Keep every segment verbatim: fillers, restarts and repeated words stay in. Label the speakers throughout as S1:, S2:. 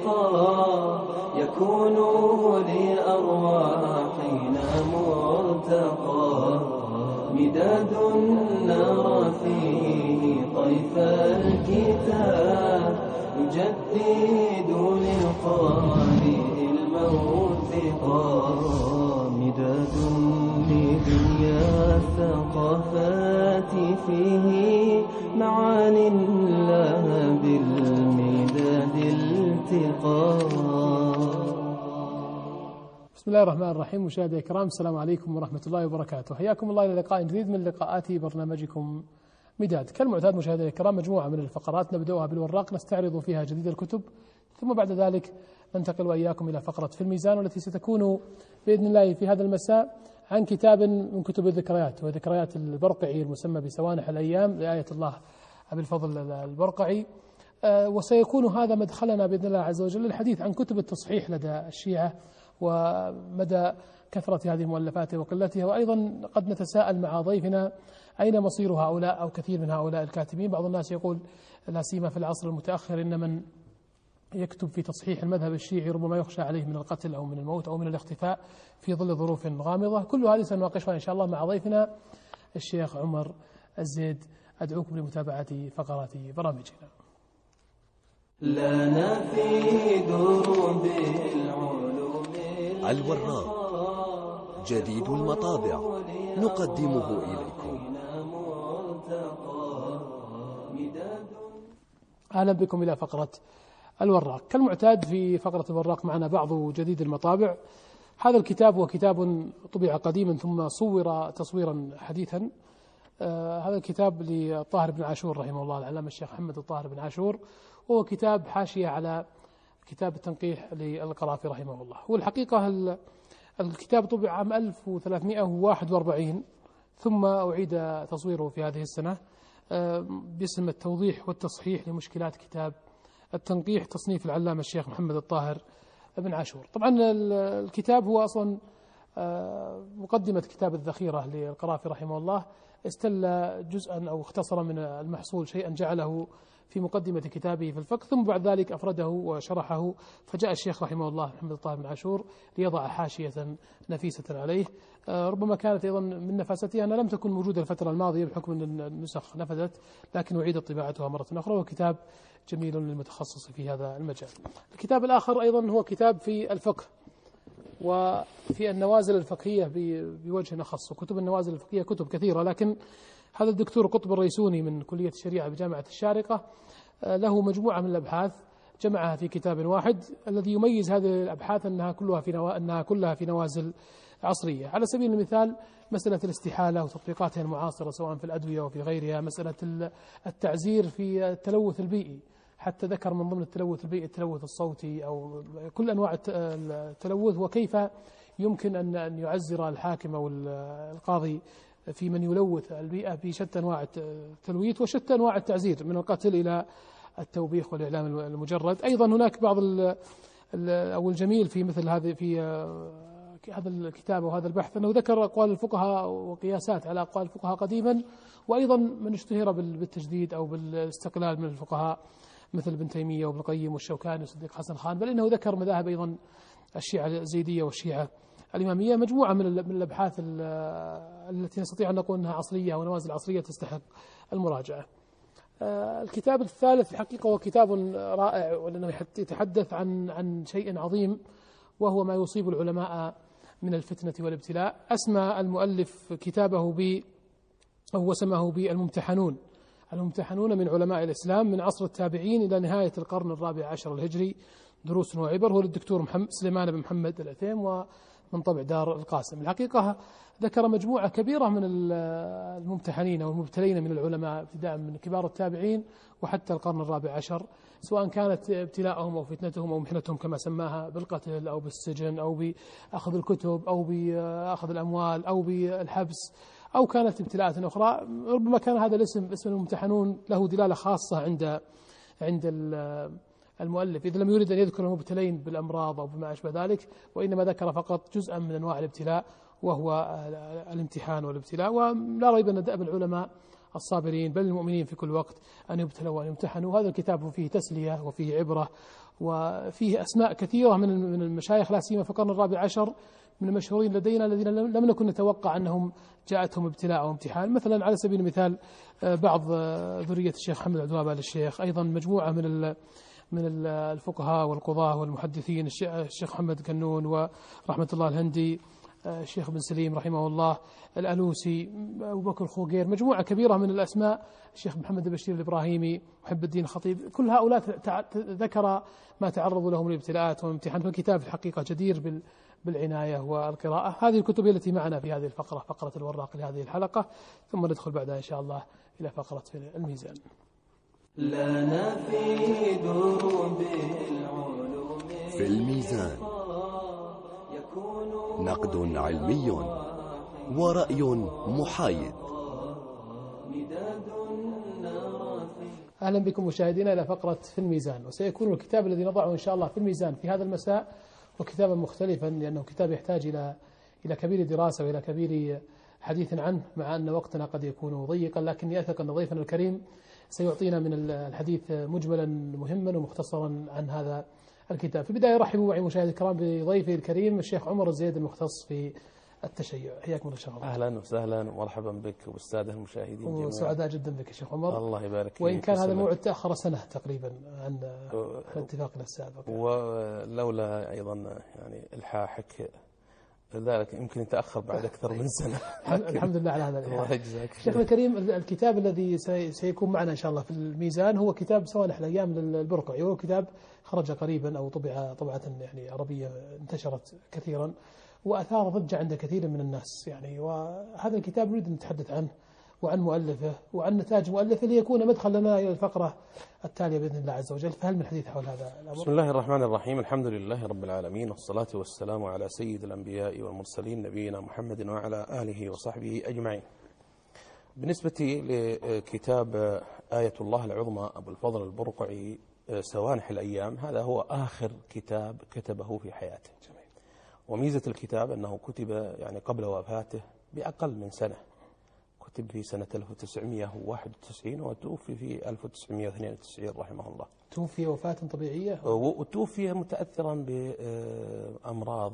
S1: لقاء يكون لأرواحنا مرتقى مداد نرى فيه طيف الكتاب يجدد للقارئ الموثقا مداد لدنيا الثقافات فيه معان لها بالمداد التقا.
S2: بسم الله الرحمن الرحيم. مشاهدينا الكرام، السلام عليكم ورحمة الله وبركاته. حياكم الله إلى لقاء جديد من لقاءات برنامجكم مداد. كالمعتاد مشاهدينا الكرام مجموعة من الفقرات نبدأها بالوراق نستعرض فيها جديد الكتب، ثم بعد ذلك ننتقل وإياكم إلى فقرة في الميزان، والتي ستكون بإذن الله في هذا المساء عن كتاب من كتب الذكريات، وذكريات البرقعي المسمى بسوانح الأيام لآية الله أبي الفضل البرقعي. وسيكون هذا مدخلنا بإذن الله عز وجل للحديث عن كتب التصحيح لدى الشيعة ومدى كثرة هذه المؤلفات وقلتها، وأيضا قد نتساءل مع ضيفنا أين مصير هؤلاء أو كثير من هؤلاء الكاتبين. بعض الناس يقول لا سيما في العصر المتأخر إن من يكتب في تصحيح المذهب الشيعي ربما يخشى عليه من القتل أو من الموت أو من الاختفاء في ظل ظروف غامضة. كل هذه سنناقشها إن شاء الله مع ضيفنا الشيخ عمر الزيد. أدعوكم لمتابعة فقرات برامجنا.
S1: لنا في دروب العلوم
S3: الوراق جديد المطابع نقدمه إليكم.
S2: أهلا بكم إلى فقرة الوراق. كالمعتاد في فقرة الوراق معنا بعض جديد المطابع. هذا الكتاب هو كتاب طبع قديما ثم صور تصويرا حديثا. آه هذا الكتاب لطاهر بن عاشور رحمه الله، العلامة الشيخ محمد الطاهر بن عاشور، وهو كتاب حاشية على كتاب التنقيح للقرافي رحمه الله. والحقيقة الكتاب طبع عام ألف وثلاثمائة وواحد وأربعين ثم أعيد تصويره في هذه السنة باسم التوضيح والتصحيح لمشكلات كتاب التنقيح، تصنيف العلامة الشيخ محمد الطاهر بن عاشور. طبعا الكتاب هو أصلا مقدمة كتاب الذخيرة للقرافي رحمه الله، استل جزءا أو اختصر من المحصول شيئا جعله في مقدمة كتابه في الفقه، ثم بعد ذلك أفرده وشرحه، فجاء الشيخ رحمه الله محمد الطاهر بن عاشور ليضع حاشية نفيسة عليه. ربما كانت أيضا من نفاستها أنها لم تكن موجودة الفترة الماضية بحكم أن النسخ نفذت، لكن أعيدت طباعتها مرة أخرى، وكتاب جميل للمتخصص في هذا المجال. الكتاب الآخر أيضا هو كتاب في الفقه وفي النوازل الفقهية بوجه أخص، وكتب النوازل الفقهية كتب كثيرة، لكن هذا الدكتور قطب الريسوني من كلية الشريعة بجامعة الشارقة له مجموعة من الأبحاث جمعها في كتاب واحد. الذي يميز هذه الأبحاث أنها كلها في نوا... أنها كلها في نوازل عصرية. على سبيل المثال مسألة الاستحالة وتطبيقاتها المعاصرة سواء في الأدوية وفي غيرها، مسألة التعزير في التلوث البيئي، حتى ذكر من ضمن التلوث البيئي التلوث الصوتي أو كل أنواع التلوث، وكيف يمكن أن يعزر الحاكم أو القاضي في من يلوث البيئة بشتى أنواع التلويث وشتى أنواع التعزير من القتل إلى التوبيخ والإعلام المجرد. أيضا هناك بعض أو الجميل في مثل هذه في هذا الكتاب وهذا البحث أنه ذكر أقوال الفقهاء وقياسات على أقوال الفقهاء قديما، وأيضا من اشتهر بالتجديد أو بالاستقلال من الفقهاء مثل ابن تيمية وابن القيم والشوكاني وصديق حسن خان، بل إنه ذكر مذاهب أيضا الشيعة الزيدية والشيعة الإمامية. مجموعة من الأبحاث التي نستطيع أن نقول أنها عصرية ونوازل عصرية تستحق المراجعة. الكتاب الثالث الحقيقة هو كتاب رائع، ولأنه يتحدث عن عن شيء عظيم، وهو ما يصيب العلماء من الفتنة والابتلاء. أسمى المؤلف كتابه ب أو سماه بالممتحنون. الممتحنون من علماء الإسلام من عصر التابعين إلى نهاية القرن الرابع عشر الهجري، دروس وعبر. هو للدكتور محمد سليمان بن محمد العثيم ومن طبع دار القاسم. الحقيقة ذكر مجموعة كبيرة من الممتحنين أو المبتلين من العلماء ابتداء من كبار التابعين وحتى القرن الرابع عشر، سواء كانت ابتلاءهم أو فتنتهم أو محنتهم كما سماها بالقتل أو بالسجن أو بأخذ الكتب أو بأخذ الأموال أو بالحبس، أو كانت ابتلاءات أخرى. ربما كان هذا الاسم اسم الممتحنون له دلالة خاصة عند عند المؤلف، إذا لم يريد أن يذكر المبتلين بالأمراض أو بما أشبه ذلك، وإنما ذكر فقط جزءا من أنواع الابتلاء وهو الامتحان والابتلاء. ولا ريب أن دأب العلماء الصابرين بل المؤمنين في كل وقت أن يبتلوا وأن يمتحنوا. هذا الكتاب فيه تسلية وفيه عبرة وفيه أسماء كثيرة من المشايخ لا سيما في القرن الرابع عشر من المشهورين لدينا الذين لم نكن نتوقع أنهم جاءتهم ابتلاء أو امتحان. مثلا على سبيل المثال بعض ذرية الشيخ محمد عبد الوهاب آل الشيخ، أيضا مجموعة من من الفقهاء والقضاة والمحدثين، الشيخ محمد كنون ورحمة الله الهندي، الشيخ بن سليم رحمه الله، الألوسي، أبو بكر الخوغير، مجموعة كبيرة من الأسماء، الشيخ محمد البشير الإبراهيمي، محب الدين الخطيب، كل هؤلاء ذكر ما تعرضوا لهم الابتلاءات والامتحان. فالكتاب في الحقيقة جدير بالعناية والقراءة. هذه الكتب التي معنا في هذه الفقرة، فقرة الوراق لهذه الحلقة، ثم ندخل بعدها إن شاء الله إلى فقرة الميزان.
S1: لنا في دروب العلوم
S3: في الميزان نقد علمي ورأي محايد.
S2: أهلا بكم مشاهدينا إلى فقرة في الميزان، وسيكون الكتاب الذي نضعه إن شاء الله في الميزان في هذا المساء وكتابا مختلفا، لأنه كتاب يحتاج إلى إلى كبير دراسة وإلى كبير حديث عنه، مع أن وقتنا قد يكون ضيقا، لكني أثق أن ضيفنا الكريم سيعطينا من الحديث مجملا مهما ومختصرا عن هذا الكتاب. في البداية رحبوا معي مشاهدي الكرام بضيفي الكريم الشيخ عمر الزيد المختص في التشيع. حياكم الله شيخ عمر.
S4: اهلا وسهلا ومرحبا بك وبالساده المشاهدين جميعا.
S2: وسعداء جدا بك شيخ عمر.
S4: الله يبارك فيك.
S2: وان كان هذا الموعد تاخر سنه تقريبا عن اتفاقنا السابق،
S4: ولولا ايضا يعني الحاحك ذلك يمكن يتاخر بعد اكثر من سنه.
S2: الحمد لله على هذا.
S4: الله يجزاك.
S2: شيخنا الكريم، الكتاب الذي سيكون معنا ان شاء الله في الميزان هو كتاب سوانح الايام للبرقعي، وهو كتاب خرج قريبا او طبع طبعه يعني عربيه انتشرت كثيرا وأثار ضجة عند كثير من الناس يعني. وهذا الكتاب نريد أن نتحدث عنه وعن مؤلفه وعن نتاج مؤلفه ليكون مدخل لنا إلى الفقرة التالية بإذن الله عز وجل. فهل من حديث حول هذا الأمر؟
S4: بسم الله الرحمن الرحيم، الحمد لله رب العالمين، والصلاة والسلام على سيد الأنبياء والمرسلين نبينا محمد وعلى آله وصحبه أجمعين. بالنسبة لكتاب آية الله العظمى أبو الفضل البرقعي سوانح الأيام، هذا هو آخر كتاب كتبه في حياته. وميزة الكتاب أنه كتب يعني قبل وفاته بأقل من سنة، كتب في سنة ألف وتسعمائة وواحد وتسعين وتوفي في ألف وتسعمائة واثنين وتسعين رحمه الله.
S2: توفي وفاة طبيعية؟
S4: وتوفي متأثرا بأمراض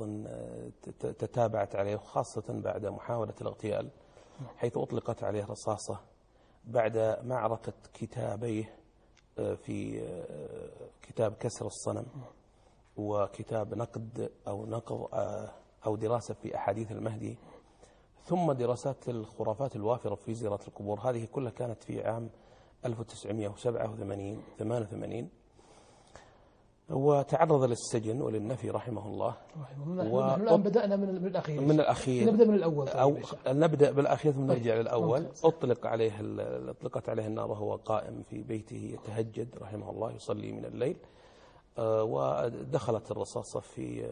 S4: تتابعت عليه، خاصة بعد محاولة الاغتيال، حيث أطلقت عليه رصاصة بعد معركة كتابيه في كتاب كسر الصنم وكتاب نقد أو نقض أو دراسة في أحاديث المهدي، ثم دراسات الخرافات الوافرة في زيارة القبور. هذه كلها كانت في عام ألف وتسعمائة وسبعة وثمانين ثمانية وثمانين، وتعرض للسجن وللنفي رحمه الله.
S2: و... نحن الآن بدأنا من الأخير
S4: من الأخير
S2: نبدأ من الأول
S4: طيب أو نبدأ بالأخير ثم نرجع للأول.
S2: ممتاز.
S4: أطلق عليه أطلقت عليه النار وهو قائم في بيته يتهجد رحمه الله، يصلي من الليل، ودخلت الرصاصة في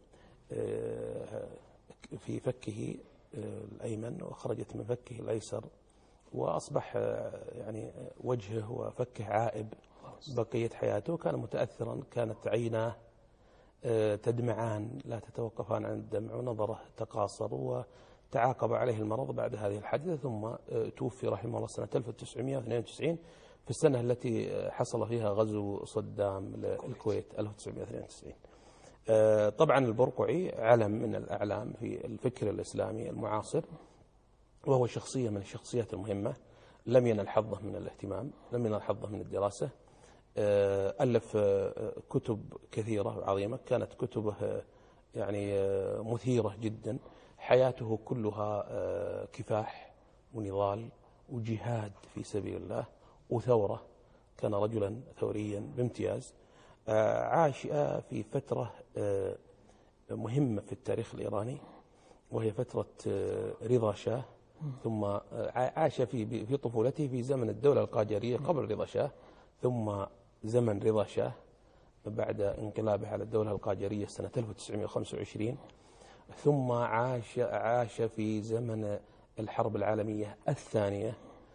S4: في فكه الأيمن وخرجت من فكه الأيسر، وأصبح يعني وجهه وفكه عائب بقية حياته. كان متأثرا، كانت عيناه تدمعان لا تتوقفان عن الدمع، ونظره تقاصر، وتعاقب عليه المرض بعد هذه الحادثة. ثم توفي رحمه الله سنة ألف وتسعمائة واثنين وتسعين في السنة التي حصل فيها غزو صدام للكويت ألف وتسعمائة واثنين وتسعين. طبعا البرقعي علم من الأعلام في الفكر الإسلامي المعاصر، وهو شخصية من الشخصيات المهمة، لم ينل حظه من الاهتمام، لم ينل حظه من الدراسة. ألف كتب كثيرة عظيمة، كانت كتبه يعني مثيرة جدا. حياته كلها كفاح ونضال وجهاد في سبيل الله وثورة، كان رجلا ثوريا بامتياز. عاش في فترة مهمة في التاريخ الإيراني، وهي فترة رضا شاه، ثم عاش في في طفولته في زمن الدولة القاجارية قبل رضا شاه، ثم زمن رضا شاه بعد انقلابه على الدولة القاجارية سنة ألف وتسعمائة وخمسة وعشرين، ثم عاش عاش في زمن الحرب العالمية الثانية،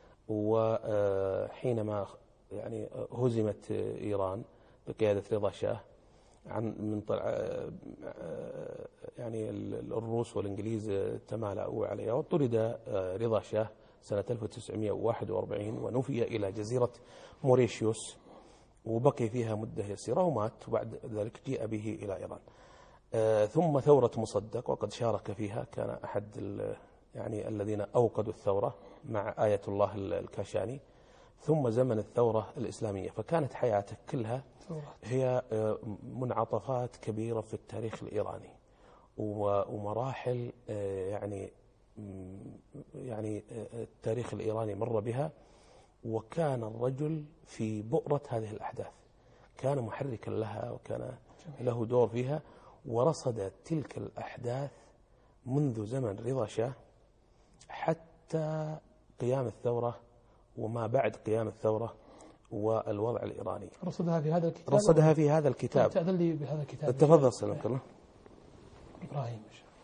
S4: وحينما يعني هزمت إيران بقيادة رضا شاه عن من يعني الروس والإنجليز تمالأوا عليها، وطرد رضا شاه سنة ألف وتسعمائة وواحد وأربعين، ونفي إلى جزيرة موريشيوس وبقي فيها مدة يسيرة ومات، وبعد ذلك جيء به إلى إيران. آه ثم ثورة مصدق، وقد شارك فيها، كان أحد يعني الذين أوقدوا الثورة مع آية الله الكاشاني. ثم زمن الثورة الإسلامية، فكانت حياته كلها هي منعطفات كبيرة في التاريخ الإيراني ومراحل يعني يعني التاريخ الإيراني مر بها، وكان الرجل في بؤرة هذه الأحداث، كان محركا لها وكان له دور فيها، ورصد تلك الأحداث منذ زمن رضا شاه حتى قيام الثورة وما بعد قيام الثورة والوضع الإيراني.
S2: رصدها في هذا الكتاب.
S4: رصدها في هذا الكتاب.
S2: تأذن لي بهذا الكتاب.
S4: تفضل سلامك الله.
S2: إبراهيم،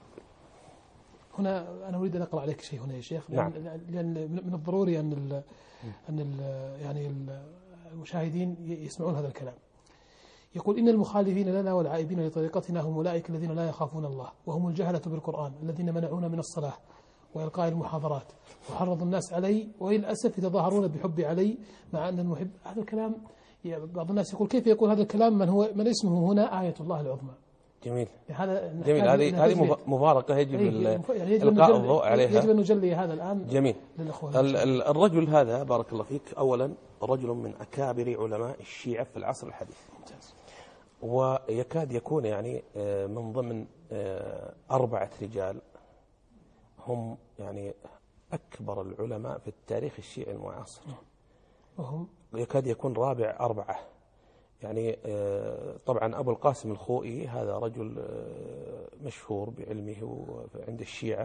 S2: هنا أنا أريد أن أقرأ عليك شيء هنا يا شيخ،
S4: نعم.
S2: لأن من الضروري أن ال أن ال يعني المشاهدين يسمعون هذا الكلام. يقول: إن المخالفين لنا والعائبين لطريقتنا هم أولئك الذين لا يخافون الله، وهم الجهلة بالقرآن الذين منعونا من الصلاة وإلقاء المحاضرات وحرضوا الناس علي، وللأسف يتظاهرون بحب علي مع أن المحب. هذا الكلام بعض الناس يقول: كيف يقول هذا الكلام من هو من اسمه هنا آية الله العظمى؟
S4: جميل.
S2: هذا
S4: جميل. هذه هذه مفارقة يجب يعني إلقاء الضوء عليها.
S2: يجب أن نجلي هذا الآن.
S4: جميل.
S2: للأخوان.
S4: الرجل هذا بارك الله فيك، أولا رجل من أكابر علماء الشيعة في العصر الحديث،
S2: ممتاز.
S4: ويكاد يكون يعني من ضمن أربعة رجال هم يعني أكبر العلماء في التاريخ الشيعي المعاصر،
S2: وهم
S4: يكاد يكون رابع أربعة. يعني طبعا أبو القاسم الخوئي هذا رجل مشهور بعلمه عند الشيعة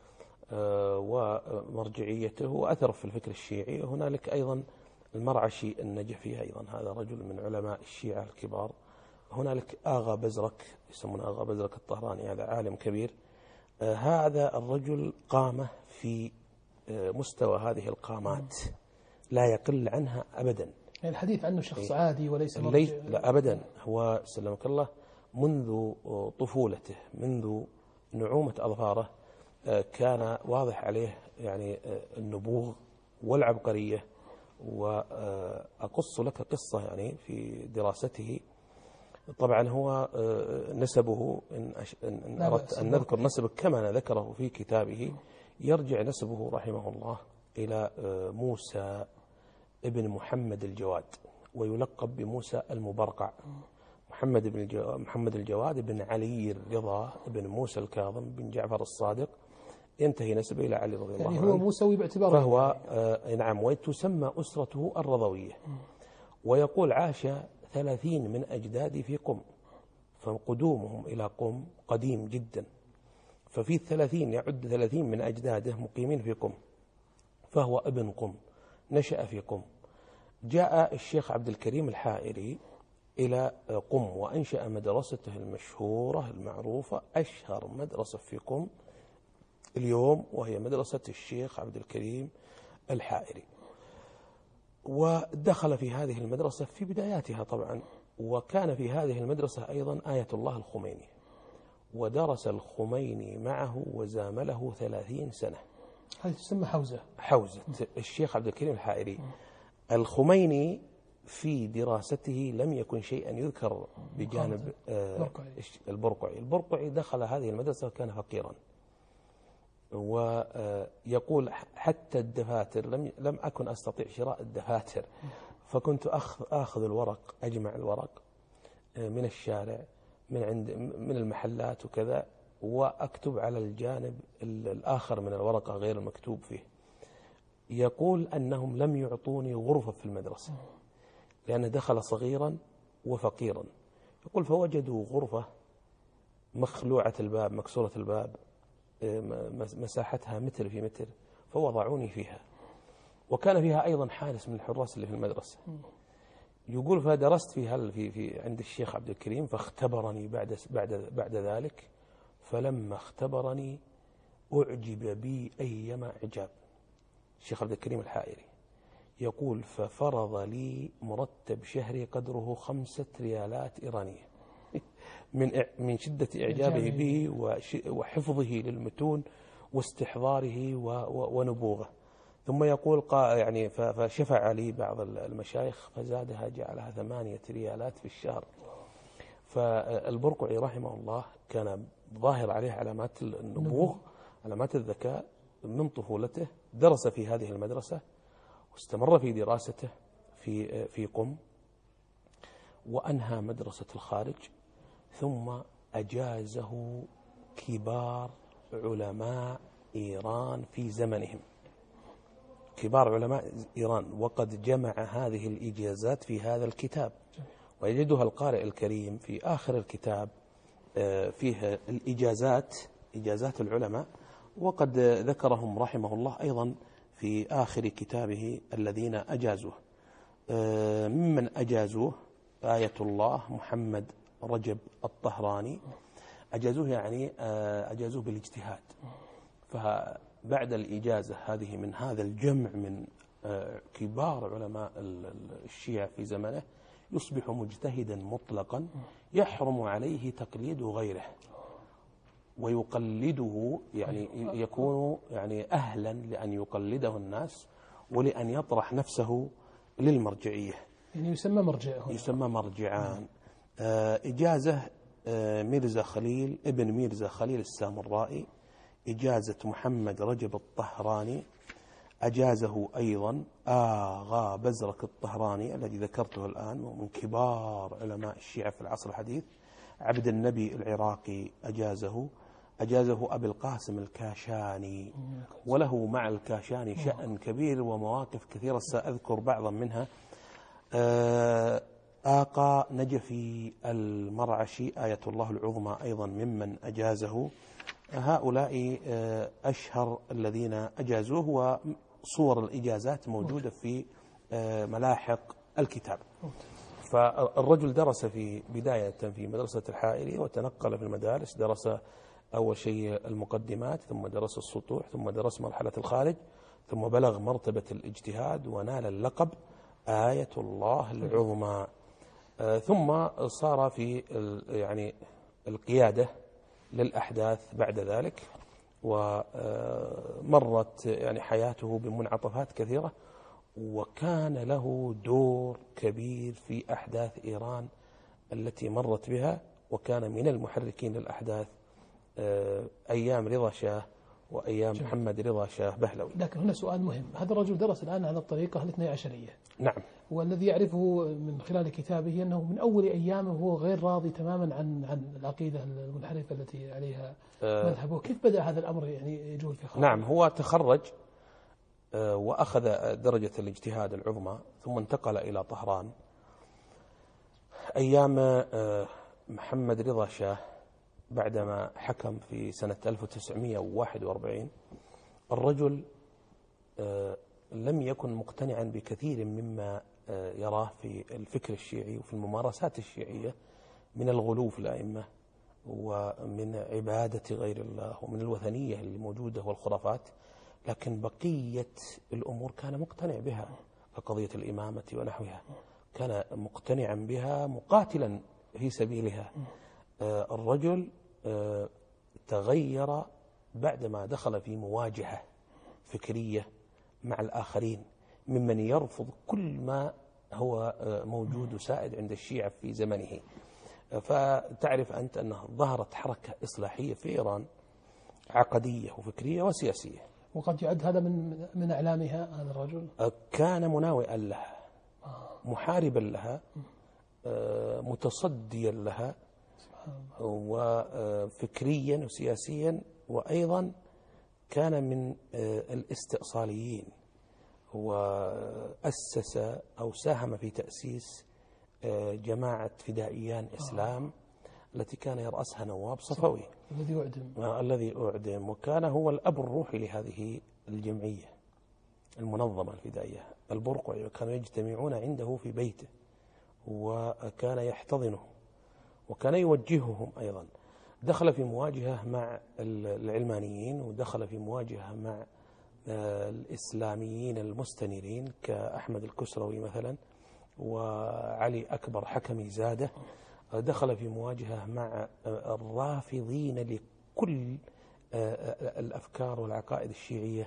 S4: ومرجعيته وأثر في الفكر الشيعي. هنالك أيضا المرعشي النجفي، أيضا هذا رجل من علماء الشيعة الكبار. هنالك آغا بزرك، يسمونه آغا بزرك الطهراني، هذا عالم كبير. هذا الرجل قامة في مستوى هذه القامات لا يقل عنها أبدا.
S2: يعني الحديث عنه شخص عادي وليس
S4: ليس لا أبدا. هو سلمك الله منذ طفولته، منذ نعومة أظفاره، كان واضح عليه يعني النبوغ والعبقرية. وأقص لك قصة يعني في دراسته. طبعا هو نسبه إن, إن أردت أن نذكر نسبه كما ذكره في كتابه، يرجع نسبه رحمه الله إلى موسى ابن محمد الجواد، ويلقب بموسى المبرقع. محمد بن الجواد محمد الجواد بن علي الرضا بن موسى الكاظم بن جعفر الصادق، ينتهي نسبه إلى علي رضي الله عنه.
S2: يعني هو موسوي باعتباره.
S4: فهو آه نعم، وتسمى أسرته الرضوية. ويقول: عاش ثلاثين من أجدادي في قم، فقدومهم إلى قم قديم جدا. ففي الثلاثين يعد ثلاثين من أجداده مقيمين في قم، فهو ابن قم، نشأ في قم. جاء الشيخ عبد الكريم الحائري إلى قم وأنشأ مدرسته المشهورة المعروفة، أشهر مدرسة في قم اليوم، وهي مدرسة الشيخ عبد الكريم الحائري. ودخل في هذه المدرسة في بداياتها طبعا، وكان في هذه المدرسة أيضا آية الله الخميني، ودرس الخميني معه وزامله ثلاثين سنة.
S2: هذه تسمى حوزة.
S4: حوزة الشيخ عبد الكريم الحائري. الخميني في دراسته لم يكن شيئا يذكر بجانب البرقعي. البرقعي دخل هذه المدرسة وكان فقيرا، ويقول: حتى الدفاتر لم لم أكن أستطيع شراء الدفاتر، فكنت أخذ أخذ الورق، أجمع الورق من الشارع، من عند من المحلات وكذا، وأكتب على الجانب الآخر من الورقة غير المكتوب فيه. يقول أنهم لم يعطوني غرفة في المدرسة لأنه دخل صغيرا وفقيرا. يقول: فوجدوا غرفة مخلوعة الباب، مكسورة الباب، مساحتها متر في متر، فوضعوني فيها، وكان فيها أيضا حارس من الحراس اللي في المدرسة. يقول: فدرست في في في عند الشيخ عبد الكريم، فاختبرني بعد بعد بعد ذلك، فلما اختبرني أعجب بي أيما إعجاب. الشيخ عبد الكريم الحائري يقول: ففرض لي مرتب شهري قدره خمسة ريالات إيرانية من من شدة إعجابه به وحفظه للمتون واستحضاره ونبوغه. ثم يقول قا يعني فشفع علي بعض المشايخ فزادها جعلها ثمانية ريالات في الشهر. فالبرقعي رحمه الله كان ظاهر عليه علامات النبوغ، علامات الذكاء من طفولته. درس في هذه المدرسة واستمر في دراسته في في قم، وأنهى مدرسة الخارج، ثم أجازه كبار علماء إيران في زمنهم، كبار علماء إيران، وقد جمع هذه الإجازات في هذا الكتاب، ويجدها القارئ الكريم في آخر الكتاب فيها الإجازات، إجازات العلماء، وقد ذكرهم رحمه الله أيضا في آخر كتابه الذين أجازوه. ممن أجازوه آية الله محمد رجب الطهراني، أجازوه يعني أجازوه بالاجتهاد. فبعد الإجازة هذه من هذا الجمع من كبار علماء الشيعة في زمنه يصبح مجتهدا مطلقا، يحرم عليه تقليد غيره ويقلده، يعني يكون يعني أهلا لأن يقلده الناس ولأن يطرح نفسه للمرجعية،
S2: يعني يسمى مرجع،
S4: يسمى مرجعان. إجازة ميرزا خليل ابن ميرزا خليل السامرائي، إجازة محمد رجب الطهراني، أجازه أيضا آغا بزرك الطهراني الذي ذكرته الآن ومن كبار علماء الشيعة في العصر الحديث. عبد النبي العراقي أجازه، أجازه أبي القاسم الكاشاني، وله مع الكاشاني شأن كبير ومواقف كثيرة سأذكر بعضا منها. آقا نجفي المرعشي آية الله العظمى أيضا ممن أجازه. هؤلاء أشهر الذين أجازوه، وصور الإجازات موجودة في ملاحق الكتاب. فالرجل درس في بداية في مدرسة الحائري وتنقل في المدارس، درس أول شيء المقدمات، ثم درس السطوح، ثم درس مرحلة الخارج، ثم بلغ مرتبة الاجتهاد ونال اللقب آية الله العظمى. ثم صار في يعني القيادة للأحداث بعد ذلك، ومرت يعني حياته بمنعطفات كثيرة، وكان له دور كبير في أحداث إيران التي مرت بها، وكان من المحركين للأحداث أيام رضا شاه وأيام جميل. محمد رضا شاه بهلوي.
S2: لكن هنا سؤال مهم، هذا الرجل درس الآن على الطريقة الاثني عشرية.
S4: نعم.
S2: والذي يعرفه من خلال كتابه أنه من أول أيامه هو غير راضي تماما عن عن العقيدة المنحرفة التي عليها أه مذهبه. كيف بدأ هذا الأمر يعني يجول في خاطره؟
S4: نعم، هو تخرج أه وأخذ درجة الاجتهاد العظمى، ثم انتقل إلى طهران أيام أه محمد رضا شاه بعدما حكم في سنة ألف وتسعمائة وواحد وأربعين. الرجل أه لم يكن مقتنعا بكثير مما يراه في الفكر الشيعي وفي الممارسات الشيعية من الغلو في الأئمة ومن عبادة غير الله ومن الوثنية الموجودة والخرافات، لكن بقية الأمور كان مقتنع بها، كقضية الإمامة ونحوها كان مقتنعا بها مقاتلا في سبيلها. الرجل تغير بعدما دخل في مواجهة فكرية مع الآخرين ممن يرفض كل ما هو موجود وسائد عند الشيعة في زمنه. فتعرف أنت أنه ظهرت حركة إصلاحية في إيران عقدية وفكرية وسياسية،
S2: وقد يعد هذا من من أعلامها هذا الرجل.
S4: كان مناوئا لها، محاربا لها، متصديا لها، وفكريا وسياسيا، وأيضا كان من الاستئصاليين، وأسس أو ساهم في تأسيس جماعة فدائيان إسلام التي كان يرأسها نواب صفوي
S2: الذي أعدم
S4: الذي أعدم وكان هو الأب الروحي لهذه الجمعية المنظمة الفدائية البرقعي، وكانوا يجتمعون عنده في بيته وكان يحتضنه وكان يوجههم. أيضا دخل في مواجهة مع العلمانيين، ودخل في مواجهة مع الإسلاميين المستنيرين كأحمد الكسروي مثلا وعلي أكبر حكمي زاده. دخل في مواجهة مع الرافضين لكل الأفكار والعقائد الشيعية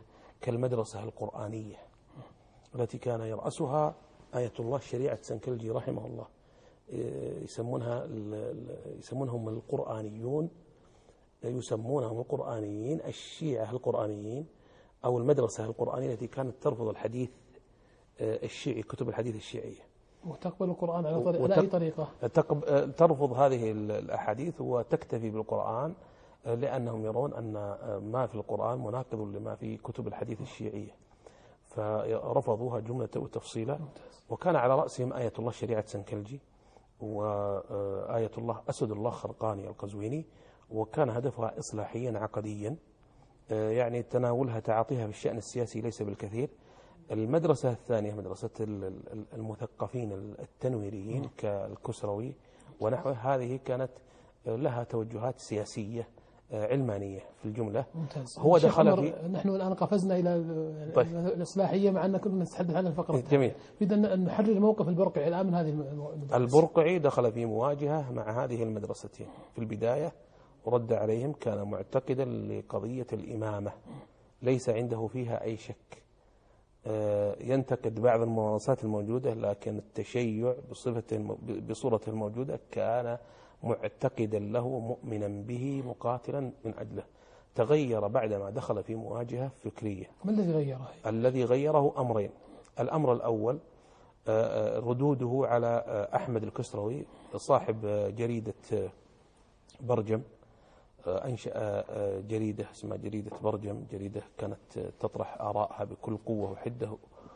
S4: كالمدرسة القرآنية التي كان يرأسها آية الله شريعة سنكلجي رحمه الله. يسمونها يسمونهم القرآنيون، يسمونهم القرآنيين الشيعة القرآنيين، أو المدرسة القرآنية التي كانت ترفض الحديث الشيعي، كتب الحديث الشيعية،
S2: وتقبل القرآن على, طريق على أي طريقة؟
S4: ترفض هذه الأحاديث وتكتفي بالقرآن، لأنهم يرون أن ما في القرآن مناقض لما في كتب الحديث الشيعية، فرفضوها جملة وتفصيلا. وكان على رأسهم آية الله شريعة سنكلجي، وآية الله أسد الله خرقاني القزويني، وكان هدفها إصلاحيا عقديا، يعني تناولها تعاطيها في الشأن السياسي ليس بالكثير. المدرسة الثانية مدرسة المثقفين التنويريين كالكسروي ونحوه، هذه كانت لها توجهات سياسية علمانية في الجملة.
S2: ممتاز.
S4: هو دخل في
S2: نحن الآن قفزنا إلى
S4: طيب.
S2: الإصلاحية، مع أن كنا نتحدث عن الفقرة.
S4: جميل.
S2: إذا أن نحرر موقف البرقعي الآن من هذه المدرسة.
S4: البرقعي دخل في مواجهة مع هذه المدرستين في البداية، ورد عليهم، كان معتقدا لقضية الإمامة ليس عنده فيها أي شك، ينتقد بعض الممارسات الموجودة، لكن التشيع بصفة بصورته الموجودة كان معتقدا له مؤمنا به مقاتلا من أجله. تغير بعدما دخل في مواجهة فكرية.
S2: ما الذي غيره؟
S4: الذي غيره أمرين. الأمر الأول ردوده على أحمد الكسروي صاحب جريدة برجم، أنشأ جريدة اسمها جريدة برجم، جريدة كانت تطرح آراءها بكل قوة وحدة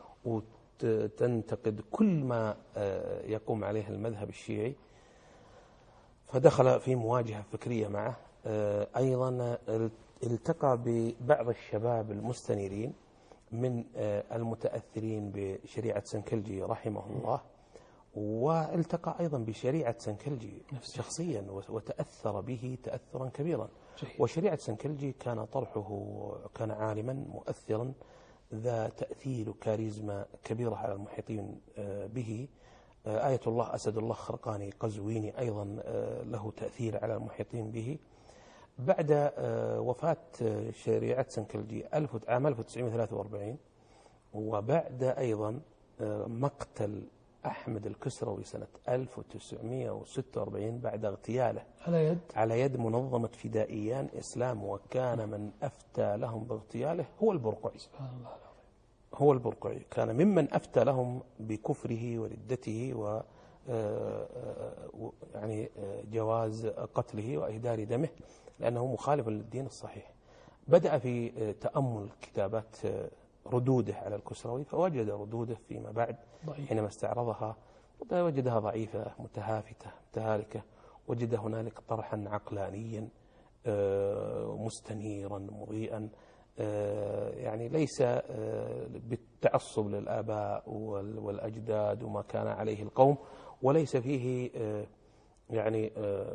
S4: وتنتقد كل ما يقوم عليه المذهب الشيعي، فدخل في مواجهة فكرية معه. أيضا التقى ببعض الشباب المستنيرين من المتأثرين بشريعة سنكلجي رحمه الله، والتقى أيضا بشريعة سنكلجي شخصيا وتأثر به تأثرا كبيرا. وشريعة سنكلجي كان طرحه، كان عالما مؤثرا ذا تأثير وكاريزما كبيرة على المحيطين به. آية الله أسد الله خرقاني قزويني أيضا له تأثير على المحيطين به. بعد وفاة شريعة سنكلجي عام ألف وتسعمائة وثلاثة وأربعين، وبعد أيضا مقتل أحمد الكسروي سنة ألف وتسعمائة وستة وأربعين بعد اغتياله
S2: على يد
S4: على يد منظمة فدائيان إسلام، وكان من أفتى لهم باغتياله هو البرقعي.
S2: سبحان الله.
S4: هو البرقعي كان ممن أفتى لهم بكفره وردته و يعني جواز قتله وإهدار دمه، لأنه مخالف للدين الصحيح. بدأ في تأمل كتابات ردوده على الكسروي، فوجد ردوده فيما بعد حينما استعرضها وجدها ضعيفة متهافتة متهالكة، وجد هنالك طرحا عقلانيا مستنيرا مضيئا، يعني ليس بالتعصب للآباء والأجداد وما كان عليه القوم، وليس فيه يعني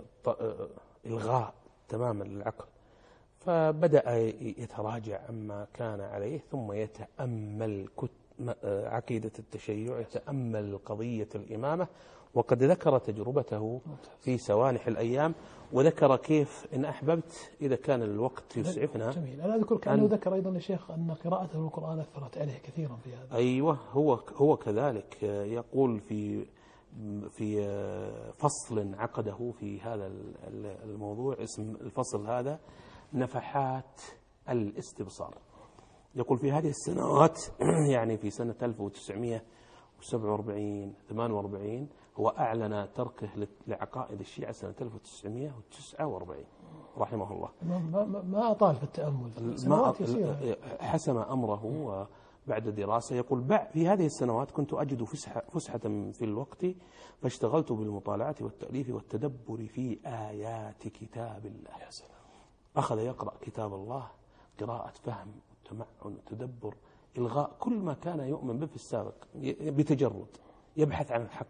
S4: إلغاء تماما للعقل. فبدأ يتراجع عما كان عليه، ثم يتأمل عقيدة التشيع، يتأمل قضية الإمامة، وقد ذكر تجربته في سوانح الأيام، وذكر كيف إن أحببت إذا كان الوقت يسعفنا.
S2: جميل. أنا أذكر كأنه ذكر أيضا الشيخ أن قراءته للقرآن أثرت عليه كثيرا في هذا.
S4: أيوة، هو هو كذلك يقول في في فصل عقده في هذا الموضوع، اسم الفصل هذا نفحات الاستبصار. يقول في هذه السنوات يعني في سنة ألف وتسعمائة وسبعة وأربعين ثمانية وأربعين هو أعلن تركه لعقائد الشيعة سنة ألف وتسعمائة وتسعة وأربعين رحمه الله.
S2: ما, ما أطال في التأمل، سنوات يسيرة.
S4: حسم أمره وبعد دراسة. يقول في هذه السنوات كنت أجد فسحة, فسحة في الوقت، فاشتغلت بالمطالعة والتأليف والتدبر في آيات كتاب الله. أخذ يقرأ كتاب الله قراءة فهم وتمعن وتدبر، إلغاء كل ما كان يؤمن به في السابق بتجرد، يبحث عن الحق.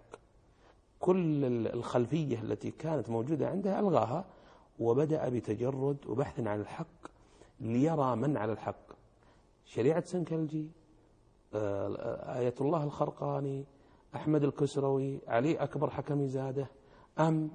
S4: كل الخلفية التي كانت موجودة عنده ألغاها، وبدأ بتجرد وبحث عن الحق ليرى من على الحق. شريعة سنكلجي، آية الله الخرقاني، أحمد الكسروي، علي أكبر حكمي زاده، أم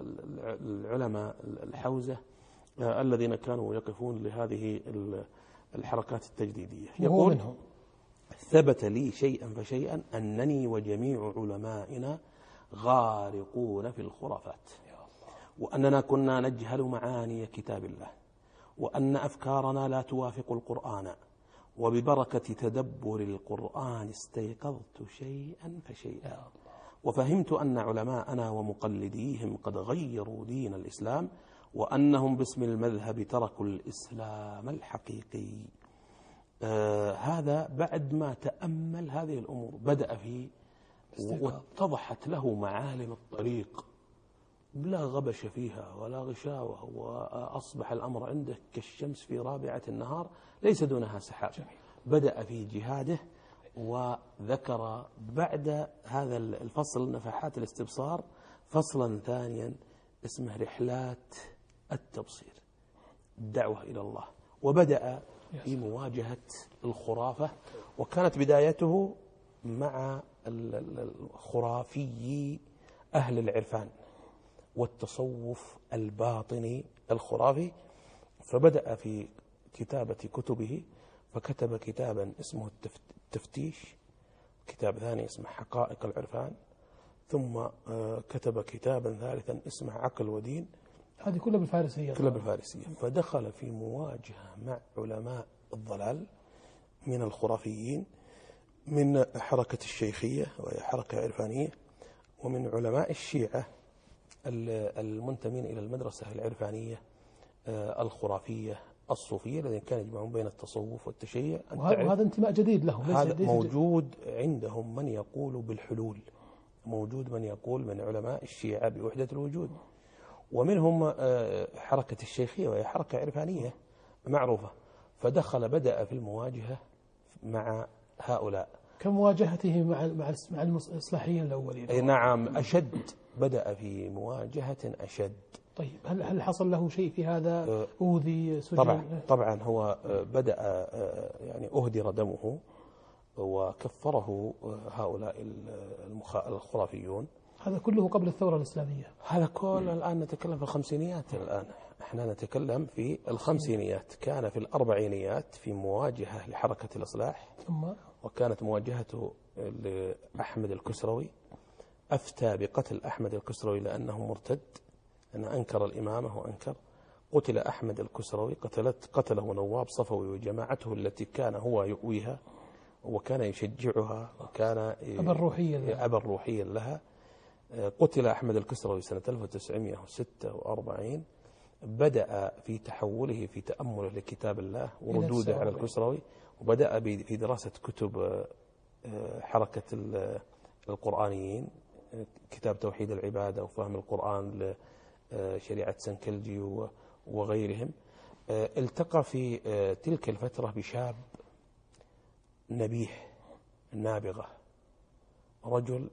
S4: العلماء الحوزة الذين كانوا يقفون لهذه الحركات التجديدية.
S2: وهو
S4: يقول
S2: منهم.
S4: ثبت لي شيئا فشيئا أنني وجميع علمائنا غارقون في الخرافات، وأننا كنا نجهل معاني كتاب الله، وأن أفكارنا لا توافق القرآن، وببركة تدبر القرآن استيقظت شيئا فشيئا، وفهمت أن علماءنا ومقلديهم قد غيروا دين الإسلام، وأنهم باسم المذهب تركوا الإسلام الحقيقي. آه هذا بعد ما تأمل هذه الأمور بدأ فيه واتضحت له معالم الطريق، لا غبش فيها ولا غشاوة، وأصبح الأمر عنده كالشمس في رابعة النهار ليس دونها سحاب. بدأ في جهاده، وذكر بعد هذا الفصل نفحات الاستبصار فصلا ثانيا اسمه رحلات التبصير، الدعوة إلى الله، وبدأ في مواجهة الخرافة. وكانت بدايته مع الخرافي أهل العرفان والتصوف الباطني الخرافي، فبدأ في كتابة كتبه، فكتب كتابا اسمه التفتيش، كتاب ثاني اسمه حقائق العرفان، ثم كتب كتابا ثالثا اسمه عقل ودين.
S2: هذه كلها بالفارسية.
S4: كلها بالفارسية. فدخل في مواجهة مع علماء الضلال من الخرافيين، من حركة الشيخية وهي حركة عرفانية، ومن علماء الشيعة المنتمين إلى المدرسة العرفانية الخرافية الصوفية، الذين كانوا يجمعون بين التصوف والتشيع.
S2: وهذا انتماء جديد لهم.
S4: هذا موجود عندهم من يقول بالحلول، موجود من يقول من علماء الشيعة بوحدة الوجود، ومنهم حركة الشيخية وهي حركة عرفانية معروفة. فدخل بدأ في المواجهة مع هؤلاء
S2: كمواجهته مع مع الإصلاحيين الأولين.
S4: أي نعم، أشد، بدأ في مواجهة أشد.
S2: طيب هل هل حصل له شيء في هذا؟ أوذي، سجن؟
S4: طبعا طبعا هو بدأ يعني أهدر دمه، وكفره هؤلاء الخرافيون.
S2: هذا كله قبل الثورة الإسلامية.
S4: هذا كل الآن نتكلم في الخمسينيات، الآن احنا نتكلم في الخمسينيات. كان في الأربعينيات في مواجهة لحركة الإصلاح،
S2: ثم
S4: وكانت مواجهته لأحمد الكسروي. أفتى بقتل أحمد الكسروي لأنه مرتد، أن أنكر الإمامة وأنكر. قتل أحمد الكسروي، قتلت قتله نواب صفوي وجماعته التي كان هو يؤويها وكان يشجعها، وكان
S2: أبا روحيا لها.
S4: أبا روحيا لها. قتل أحمد الكسروي سنة ألف وتسعمائة وستة وأربعين. بدأ في تحوله في تأمله لكتاب الله وردوده على الكسروي، وبدأ في دراسة كتب حركة القرآنيين، كتاب توحيد العبادة وفهم القرآن لشريعة سنكلجي وغيرهم. التقى في تلك الفترة بشاب نبيه نابغة، رجل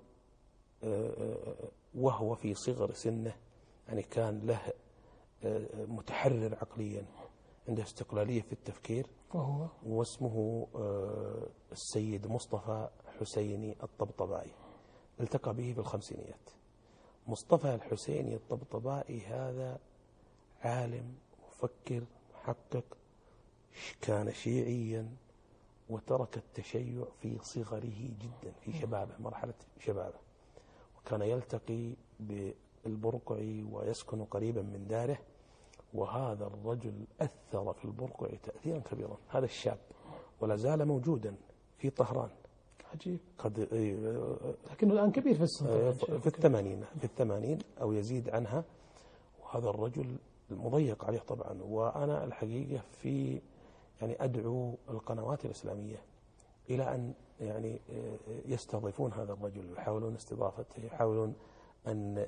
S4: وهو في صغر سنه، يعني كان له متحرر عقليا، عنده استقلالية في التفكير،
S2: وهو
S4: واسمه السيد مصطفى حسيني الطبطبائي. التقى به في الخمسينيات. مصطفى الحسيني الطبطبائي هذا عالم مفكر محقق، كان شيعيا، وترك التشيع في صغره جدا، في شبابه، مرحلة شبابه، وكان يلتقي بالبرقعي ويسكن قريبا من داره. وهذا الرجل أثر في البرقعي تأثيرا كبيرا، هذا الشاب، ولا زال موجودا في طهران.
S2: عجيب.
S4: قد
S2: لكنه الآن كبير في السن،
S4: في الثمانين في الثمانين أو يزيد عنها. وهذا الرجل مضيق عليه طبعا. وأنا الحقيقة في يعني أدعو القنوات الإسلامية إلى أن يعني يستضيفون هذا الرجل، يحاولون استضافته، يحاولون أن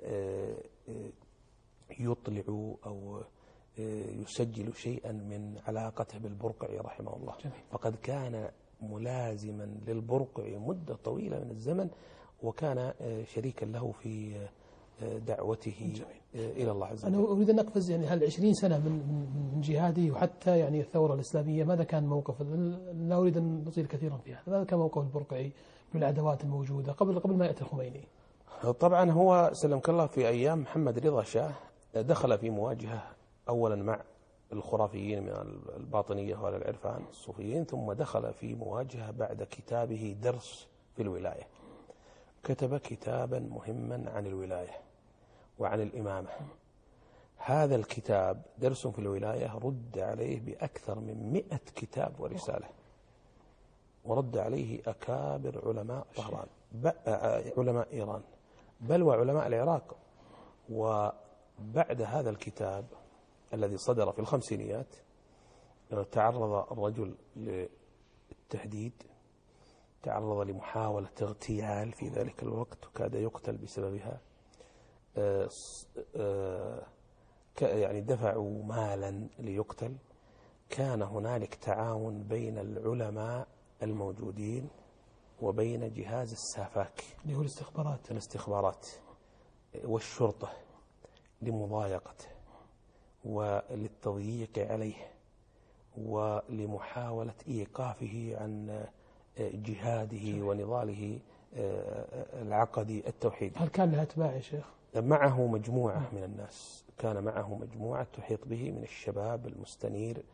S4: يطلعوا أو يسجلوا شيئا من علاقته بالبرقعي رحمه الله.
S2: جميل.
S4: فقد كان ملازما للبرقعي مدة طويلة من الزمن، وكان شريكا له في دعوته جميل. إلى الله عز وجل.
S2: أنا أريد أن أقفز يعني هل عشرين سنة من من جهاده وحتى يعني الثورة الإسلامية، ماذا كان موقف؟ لا أريد أن نطيل كثيرا فيها. ماذا كان موقف البرقعي من العداوات الموجودة قبل قبل ما يأتي الخميني؟
S4: طبعا هو سلمك الله في أيام محمد رضا شاه دخل في مواجهة أولا مع الخرافيين من الباطنية وأهل العرفان الصوفيين، ثم دخل في مواجهة بعد كتابه درس في الولاية. كتب كتابا مهما عن الولاية وعن الإمامة. هذا الكتاب درس في الولاية رد عليه بأكثر من مئة كتاب ورسالة، ورد عليه أكابر علماء طهران، علماء إيران، بل وعلماء العراق. وبعد هذا الكتاب الذي صدر في الخمسينيات تعرض الرجل للتهديد، تعرض لمحاولة اغتيال في ذلك الوقت وكاد يقتل بسببها. يعني دفعوا مالا ليقتل. كان هنالك تعاون بين العلماء الموجودين وبين جهاز السافاك
S2: اللي هو الاستخبارات
S4: الاستخبارات والشرطة لمضايقته وللتضييق عليه ولمحاولة إيقافه عن جهاده ونضاله العقدي التوحيدي.
S2: هل كان له أتباع يا شيخ؟
S4: معه مجموعة من الناس، كان معه مجموعة تحيط به من الشباب المستنير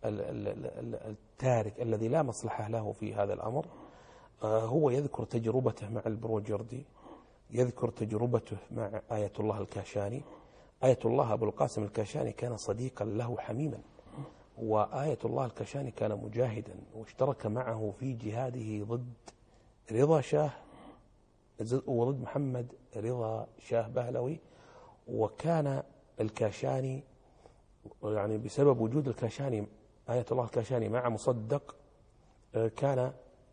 S4: التارك الذي لا مصلحة له في هذا الأمر. هو يذكر تجربته مع البروجردي، يذكر تجربته مع آية الله الكاشاني. آية الله أبو القاسم الكاشاني كان صديقا له حميما، وآية الله الكاشاني كان مجاهدا واشترك معه في جهاده ضد رضا شاه وضد محمد رضا شاه بهلوي. وكان الكاشاني يعني بسبب وجود الكاشاني آية الله الكاشاني مع مصدق كان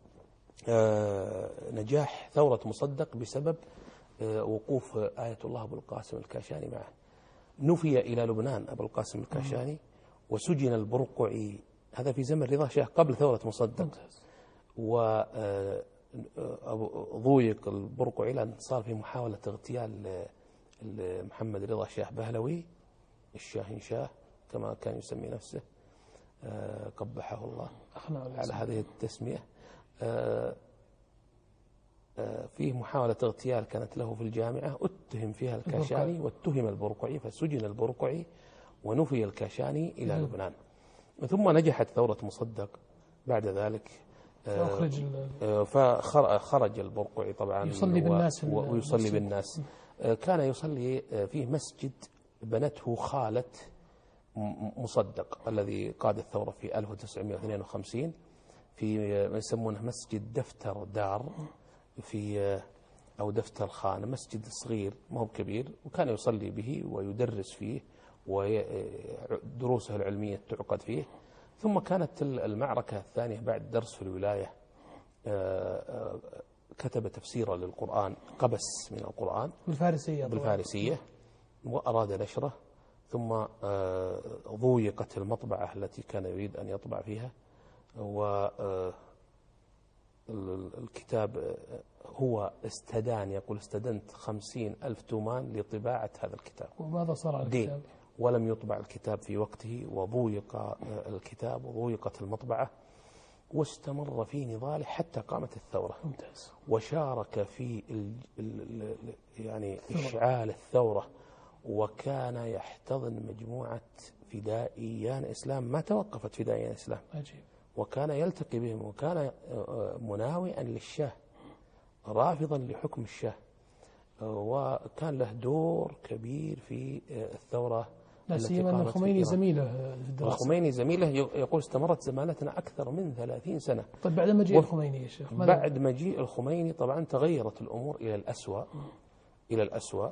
S4: نجاح ثورة مصدق بسبب وقوف آية الله أبو القاسم الكاشاني معه. نفي إلى لبنان أبو القاسم الكاشاني وسجن البرقعي، هذا في زمن رضا شاه قبل ثورة مصدق، وضويق البرقعي لأن صار في محاولة اغتيال محمد رضا شاه بهلوي الشاهين شاه كما كان يسمي نفسه قبحه الله على هذه التسمية. فيه محاولة اغتيال كانت له في الجامعة، اتهم فيها الكاشاني واتهم البرقعي، فسجن البرقعي ونفي الكاشاني إلى لبنان. ثم نجحت ثورة مصدق بعد ذلك، فخرج البرقعي طبعا
S2: يصلي بالناس
S4: ويصلي بالناس. كان يصلي في مسجد بنته خالة مصدق الذي قاد الثورة في ألف وتسعمائة واثنين وخمسين، في يسمونه مسجد دفتر دار في أو دفتر خان، مسجد صغير ما هو كبير، وكان يصلي به ويدرس فيه ودروسه العلمية تعقد فيه. ثم كانت المعركة الثانية بعد درس في الولاية، كتب تفسيرا للقرآن، قبس من القرآن
S2: بالفارسية
S4: بالفارسية وأراد نشره، ثم ضويقت المطبعة التي كان يريد أن يطبع فيها. والكتاب هو استدان، يقول استدنت خمسين ألف تومان لطباعة هذا الكتاب.
S2: وماذا صار على الكتاب؟
S4: ولم يطبع الكتاب في وقته، وضويق الكتاب وضويقت المطبعة، واستمر في نضاله حتى قامت الثورة.
S2: ممتاز.
S4: وشارك في ال ال يعني إشعال الثورة، وكان يحتضن مجموعة فدائيان إسلام ما توقفت فدائيان إسلام.
S2: عجيب.
S4: وكان يلتقي بهم، وكان مناوئا للشاه رافضا لحكم الشاه، وكان له دور كبير في الثورة.
S2: لا سيما أن الخميني زميله في الدراسة.
S4: الخميني زميله، يقول استمرت زمالتنا أكثر من ثلاثين سنة.
S2: طيب بعد مجيء الخميني يا شيخ؟
S4: بعد مجيء الخميني طبعا تغيرت الأمور إلى الأسوأ إلى الأسوأ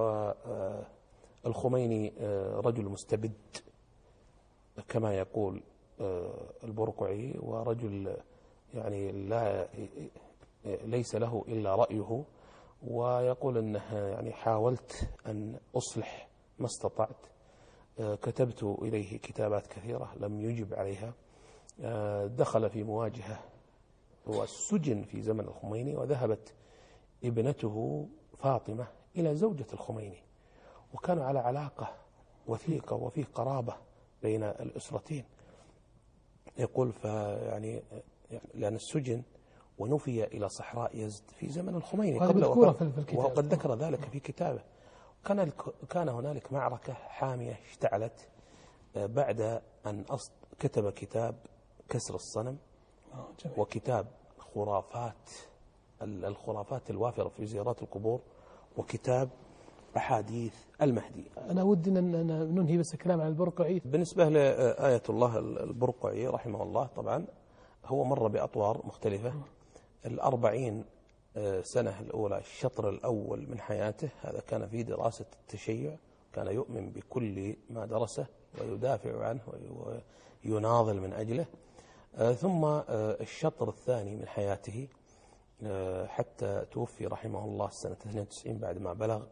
S4: والخميني رجل مستبد كما يقول البرقعي، ورجل يعني لا ليس له إلا رأيه، ويقول أنه يعني حاولت أن أصلح ما استطعت، كتبت إليه كتابات كثيرة لم يجب عليها، دخل في مواجهة والسجن في زمن الخميني، وذهبت ابنته فاطمة إلى زوجة الخميني، وكانوا على علاقة وثيقة وفيه قرابة بين الأسرتين. يقول فيعني لأن السجن ونفي إلى صحراء يزد في زمن الخميني
S2: قبل وفاته،
S4: وقد ذكر ذلك في كتابه. كان كان هنالك معركة حامية اشتعلت بعد أن كتب كتاب كسر الصنم وكتاب خرافات الخرافات الوافرة في زيارات القبور وكتاب أحاديث المهدي.
S2: أنا ودي أن ننهي بس الكلام عن البرقعي.
S4: بالنسبة لآية الله البرقعي رحمه الله، طبعا هو مر بأطوار مختلفة. الأربعين سنة الأولى، الشطر الأول من حياته، هذا كان في دراسة التشيع، كان يؤمن بكل ما درسه ويدافع عنه ويناضل من أجله. ثم الشطر الثاني من حياته حتى توفي رحمه الله سنة اثنين وتسعين بعد ما بلغ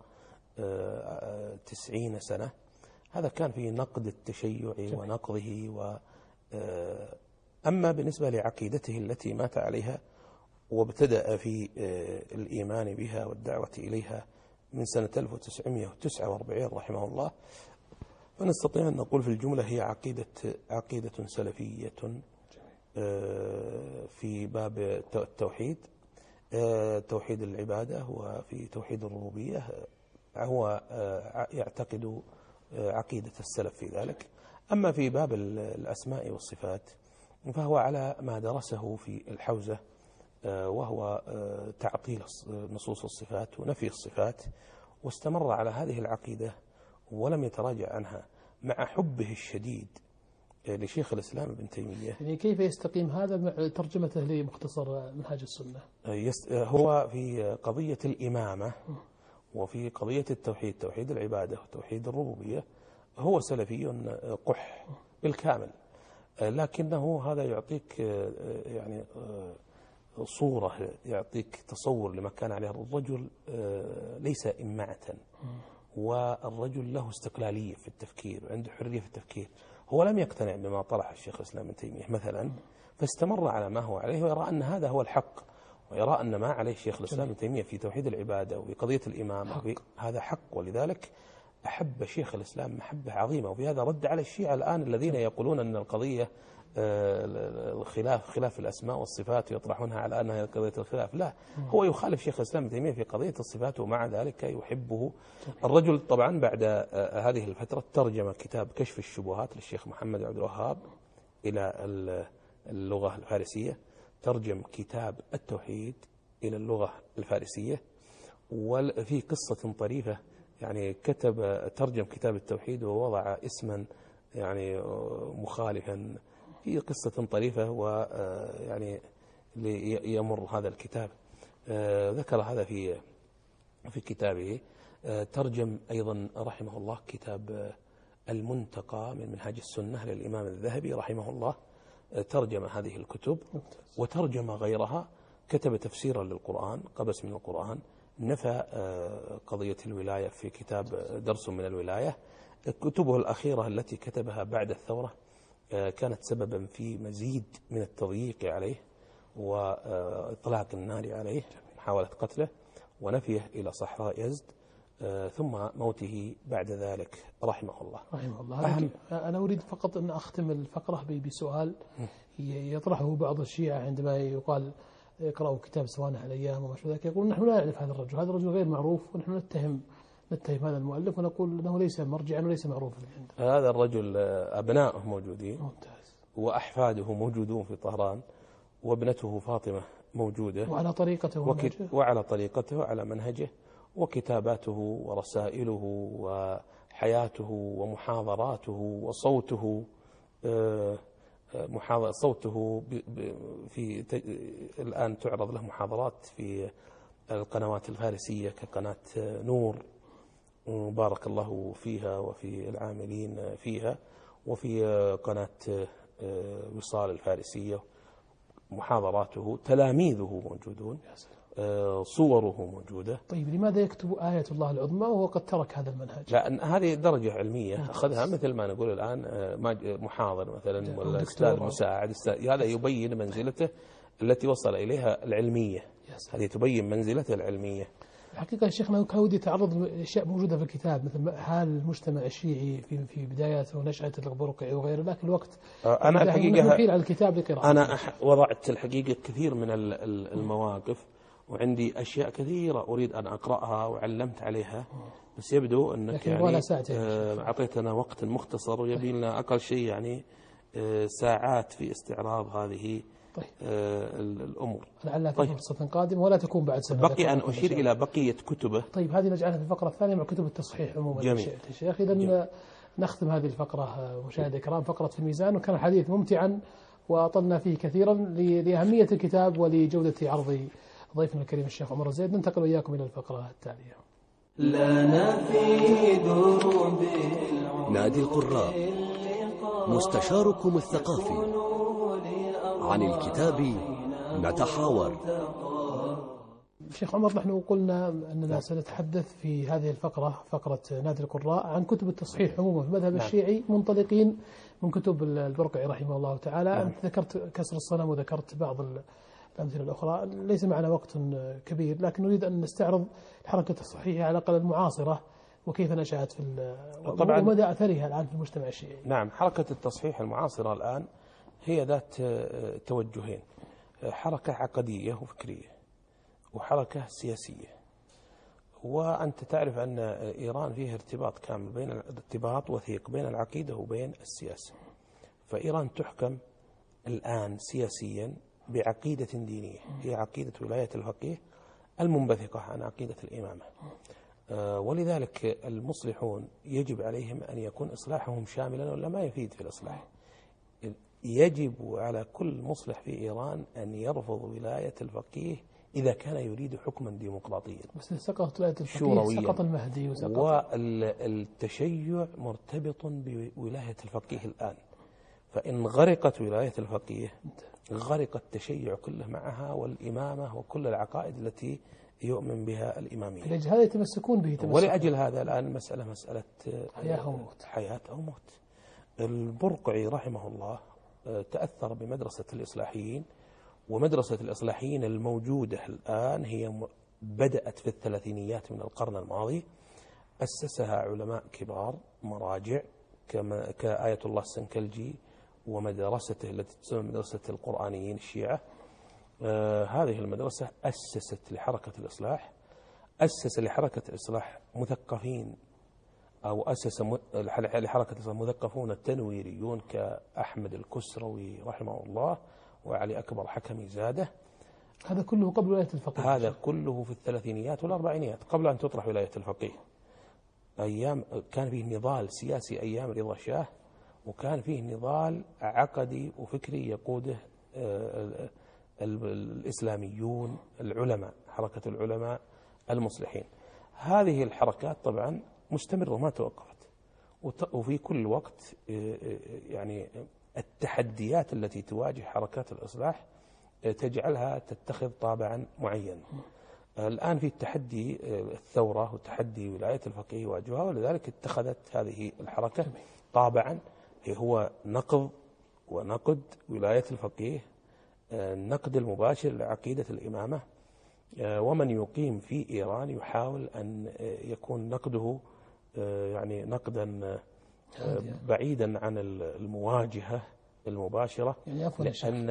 S4: تسعين سنة، هذا كان في نقد التشيع ونقضه. و أما بالنسبة لعقيدته التي مات عليها وابتدأ في الإيمان بها والدعوة إليها من سنة ألف وتسعمائة وتسعة وأربعين رحمه الله، فنستطيع أن نقول في الجملة هي عقيدة عقيدة سلفية في باب التوحيد، توحيد العبادة، وفي توحيد الربوبية هو يعتقد عقيدة السلف في ذلك. أما في باب الأسماء والصفات فهو على ما درسه في الحوزة، وهو تعطيل نصوص الصفات ونفي الصفات، واستمر على هذه العقيدة ولم يتراجع عنها مع حبه الشديد لشيخ الإسلام ابن تيمية.
S2: يعني كيف يستقيم هذا مع ترجمته لمختصر منهاج السنة؟
S4: هو في قضية الإمامة وفي قضية التوحيد، توحيد العبادة وتوحيد الربوبية، هو سلفي قح بالكامل، لكنه هذا يعطيك يعني صورة، يعطيك تصور لما كان عليه الرجل. ليس إمعة، والرجل له استقلالية في التفكير وعنده حرية في التفكير. هو لم يقتنع بما طرح الشيخ الإسلام ابن تيمية مثلا، فاستمر على ما هو عليه، ويرى أن هذا هو الحق، ويرى أن ما عليه الشيخ الإسلام ابن تيمية في توحيد العبادة وفي قضية الإمامة هذا حق. ولذلك أحب شيخ الإسلام محبة عظيمة. وفي هذا رد على الشيعة الآن الذين يقولون أن القضية الخلاف خلاف الأسماء والصفات يطرحونها على أنها قضية الخلاف. لا، هو يخالف شيخ الإسلام ابن تيمية في قضية الصفات، ومع ذلك يحبه. الرجل طبعا بعد هذه الفترة ترجم كتاب كشف الشبهات للشيخ محمد عبد الوهاب إلى اللغة الفارسية، ترجم كتاب التوحيد إلى اللغة الفارسية. وفي قصة طريفة، يعني كتب ترجم كتاب التوحيد ووضع اسما يعني مخالفا في قصة طريفة، ويعني يمر هذا الكتاب. ذكر هذا في في كتابه. ترجم أيضا رحمه الله كتاب المنتقى من منهاج السنة للإمام الذهبي رحمه الله، ترجم هذه الكتب وترجم غيرها. كتب تفسيرا للقرآن، قبس من القرآن، نفى قضية الولاية في كتاب درس من الولاية. كتبه الأخيرة التي كتبها بعد الثورة كانت سببا في مزيد من التضييق عليه وإطلاق النار عليه، محاولة قتله ونفيه إلى صحراء يزد، ثم موته بعد ذلك رحمه الله.
S2: رحمه الله. أنا أريد فقط أن أختم الفقرة بسؤال يطرحه بعض الشيعة عندما يقال يقرأوا كتاب سوانح الأيام وما شابه ذلك، يقول نحن لا نعرف هذا الرجل، هذا الرجل غير معروف، ونحن نتهم نتهم هذا المؤلف ونقول أنه ليس مرجعا وليس معروفا عندنا.
S4: هذا الرجل أبناؤه موجودين،
S2: ممتاز،
S4: وأحفاده موجودون في طهران، وابنته فاطمة موجودة،
S2: وعلى طريقته
S4: وك... وعلى طريقته وعلى منهجه، وكتاباته ورسائله وحياته ومحاضراته وصوته. محاضرة صوته في الآن تعرض له محاضرات في القنوات الفارسية كقناة نور، بارك الله فيها وفي العاملين فيها، وفي قناة وصال الفارسية. محاضراته، تلاميذه موجودون، صوره موجودة.
S2: طيب لماذا يكتب آية الله العظمى وهو قد ترك هذا المنهج؟
S4: لأن هذه درجة علمية أخذها، مثل ما نقول الآن محاضر مثلا ولا أستاذ مساعد، هذا يبين منزلته التي وصل إليها العلمية، هذه تبين منزلته العلمية.
S2: الحقيقة شيخنا كان ودي يتعرض لأشياء موجودة في الكتاب مثل حال المجتمع الشيعي في في بداياته ونشأة البرقعي وغيره، لكن الوقت
S4: أنا الحقيقة
S2: نحيل على الكتاب لقراءة.
S4: أنا وضعت الحقيقة كثير من المواقف وعندي أشياء كثيرة أريد أن أقرأها وعلمت عليها، بس يبدو أنك يعني أعطيتنا وقت مختصر ويبي لنا أقل شيء يعني ساعات في استعراض هذه طيب. الأمور.
S2: لعلها في فرصة قادمة ولا تكون بعد سنة.
S4: بقي أن أشير إلى بقية كتبه.
S2: طيب هذه نجعلها في الفقرة الثانية مع كتب التصحيح عموما. جميل. شيخ إذا نختم هذه الفقرة مشاهدي الكرام فقرة في الميزان، وكان الحديث ممتعا وأطلنا فيه كثيرا لأهمية الكتاب ولجودة عرض ضيفنا الكريم الشيخ عمر الزيد. ننتقل وإياكم إلى الفقرة التالية.
S1: لنا في دروب
S3: نادي القراء، مستشاركم الثقافي. عن الكتاب نتحاور.
S2: شيخ عمر، نحن قلنا أننا سنتحدث في هذه الفقرة فقرة نادي القراء عن كتب التصحيح عموما في المذهب نعم. الشيعي، منطلقين من كتب البرقعي رحمه الله تعالى. نعم. أنت ذكرت كسر الصنم وذكرت بعض الأمثلة الأخرى. ليس معنا وقت كبير، لكن نريد أن نستعرض الحركة التصحيحية على الأقل المعاصرة وكيف نشأت في طبعا ومدى أثرها الآن في المجتمع الشيعي.
S4: نعم، حركة التصحيح المعاصرة الآن هي ذات توجهين، حركة عقدية وفكرية وحركة سياسية. وأنت تعرف أن إيران فيها ارتباط كامل بين ارتباط وثيق بين العقيدة وبين السياسة. فإيران تحكم الآن سياسيا بعقيدة دينية هي عقيدة ولاية الفقيه المنبثقة عن عقيدة الإمامة. ولذلك المصلحون يجب عليهم أن يكون إصلاحهم شاملا، ولا ما يفيد في الإصلاح. يجب على كل مصلح في إيران أن يرفض ولاية الفقيه إذا كان يريد حكما ديمقراطيا.
S2: بس سقط ولاية الفقيه سقط المهدي وسقط
S4: والتشيع مرتبط بولاية الفقيه الآن. فإن غرقت ولاية الفقيه غرق التشيع كله معها، والإمامة وكل العقائد التي يؤمن بها الإمامية.
S2: لأجل هذا يتمسكون به تمسكون.
S4: ولأجل هذا الآن المسألة مسألة
S2: حياة أو موت.
S4: حياة أو موت. البرقعي رحمه الله تأثر بمدرسة الإصلاحيين، ومدرسة الإصلاحيين الموجودة الآن هي بدأت في الثلاثينيات من القرن الماضي. أسسها علماء كبار مراجع كما كآية الله السنكلجي ومدرسته التي تسمى مدرسة القرآنيين الشيعة. آه هذه المدرسة أسست لحركة الإصلاح، أسس لحركة الإصلاح مثقفين أو أسس لحركة الإصلاح مثقفون التنويريون كأحمد الكسروي رحمه الله وعلي أكبر حكمي زاده.
S2: هذا كله قبل ولاية الفقيه.
S4: هذا كله في الثلاثينيات والأربعينيات قبل أن تطرح ولاية الفقيه. أيام كان فيه نضال سياسي أيام رضا الشاه، وكان فيه نضال عقدي وفكري يقوده الإسلاميون العلماء، حركة العلماء المصلحين. هذه الحركات طبعا مستمرة ما توقفت، وفي كل وقت يعني التحديات التي تواجه حركات الإصلاح تجعلها تتخذ طابعا معين. الآن في التحدي الثورة وتحدي ولاية الفقيه واجهها، ولذلك اتخذت هذه الحركة طابعا هو نقض ونقد ولاية الفقيه، النقد المباشر لعقيدة الإمامة. ومن يقيم في إيران يحاول أن يكون نقده يعني نقدا بعيدا عن المواجهة المباشرة، لأن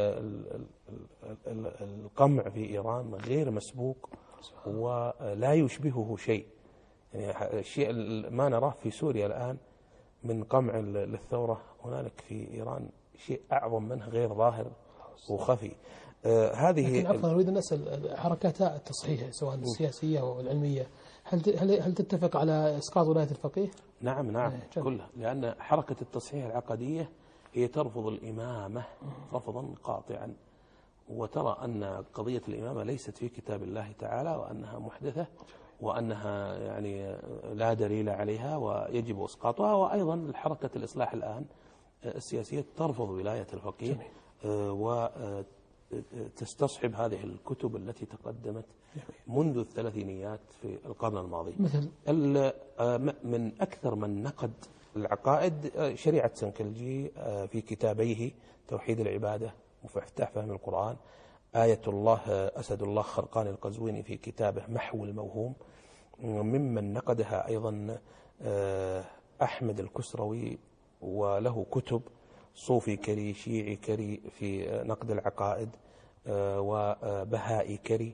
S4: القمع في إيران غير مسبوق ولا يشبهه شيء. يعني الشيء ما نراه في سوريا الآن من قمع للثورة، هنالك في إيران شيء أعظم منه غير ظاهر وخفي. آه هذه
S2: لكن عفوا نريد أن نسأل حركات التصحيح سواء السياسية أو العلمية، هل هل هل تتفق على إسقاط ولاية الفقيه؟
S4: نعم نعم كلها، لأن حركة التصحيح العقدية هي ترفض الإمامة رفضا قاطعا، وترى أن قضية الإمامة ليست في كتاب الله تعالى، وأنها محدثة، وأنها يعني لا دليل عليها ويجب إسقاطها. وأيضا الحركة الإصلاح الآن السياسية ترفض ولاية الفقيه وتستصحب هذه الكتب التي تقدمت منذ الثلاثينيات في القرن الماضي.
S2: مثل
S4: من أكثر من نقد العقائد شريعة سنكلجي في كتابيه توحيد العبادة ومفتاح فهم القرآن، آية الله أسد الله خرقاني القزويني في كتابه محو الموهوم. ممن نقدها أيضا أحمد الكسروي، وله كتب صوفي كري شيعي كري في نقد العقائد، وبهائي كري.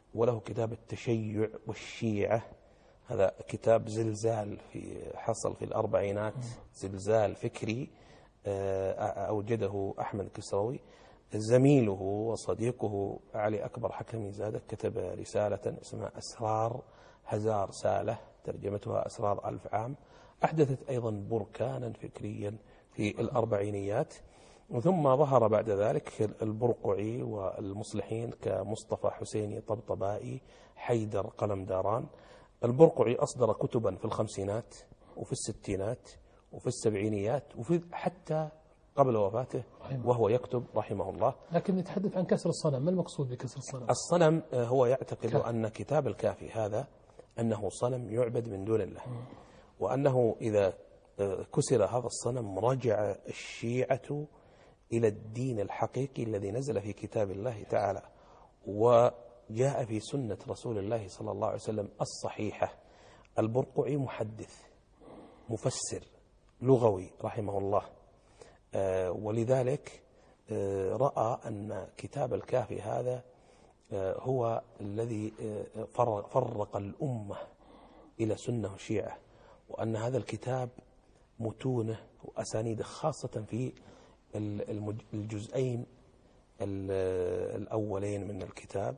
S4: وله كتاب التشيع والشيعة، هذا كتاب زلزال في حصل في الأربعينات، زلزال فكري أوجده أحمد الكسروي. زميله وصديقه علي أكبر حكمي زادة كتب رسالة اسمها أسرار هزار سالة، ترجمتها أسرار ألف عام، أحدثت أيضا بركانا فكريا في الأربعينيات. ثم ظهر بعد ذلك البرقعي والمصلحين كمصطفى حسيني طبطبائي، حيدر قلمداران. البرقعي أصدر كتبا في الخمسينات وفي الستينات وفي السبعينيات وفي حتى قبل وفاته وهو يكتب رحمه الله.
S2: لكن نتحدث عن كسر الصنم، ما المقصود بكسر الصنم؟
S4: الصنم هو يعتقد أن كتاب الكافي هذا أنه صنم يعبد من دون الله، وأنه إذا كسر هذا الصنم رجع الشيعة إلى الدين الحقيقي الذي نزل في كتاب الله تعالى وجاء في سنة رسول الله صلى الله عليه وسلم الصحيحة. البرقعي محدث مفسر لغوي رحمه الله، ولذلك رأى أن كتاب الكافي هذا هو الذي فرق الأمة إلى سنة وشيعة، وأن هذا الكتاب متونه وأسانيده خاصة في الجزئين الأولين من الكتاب.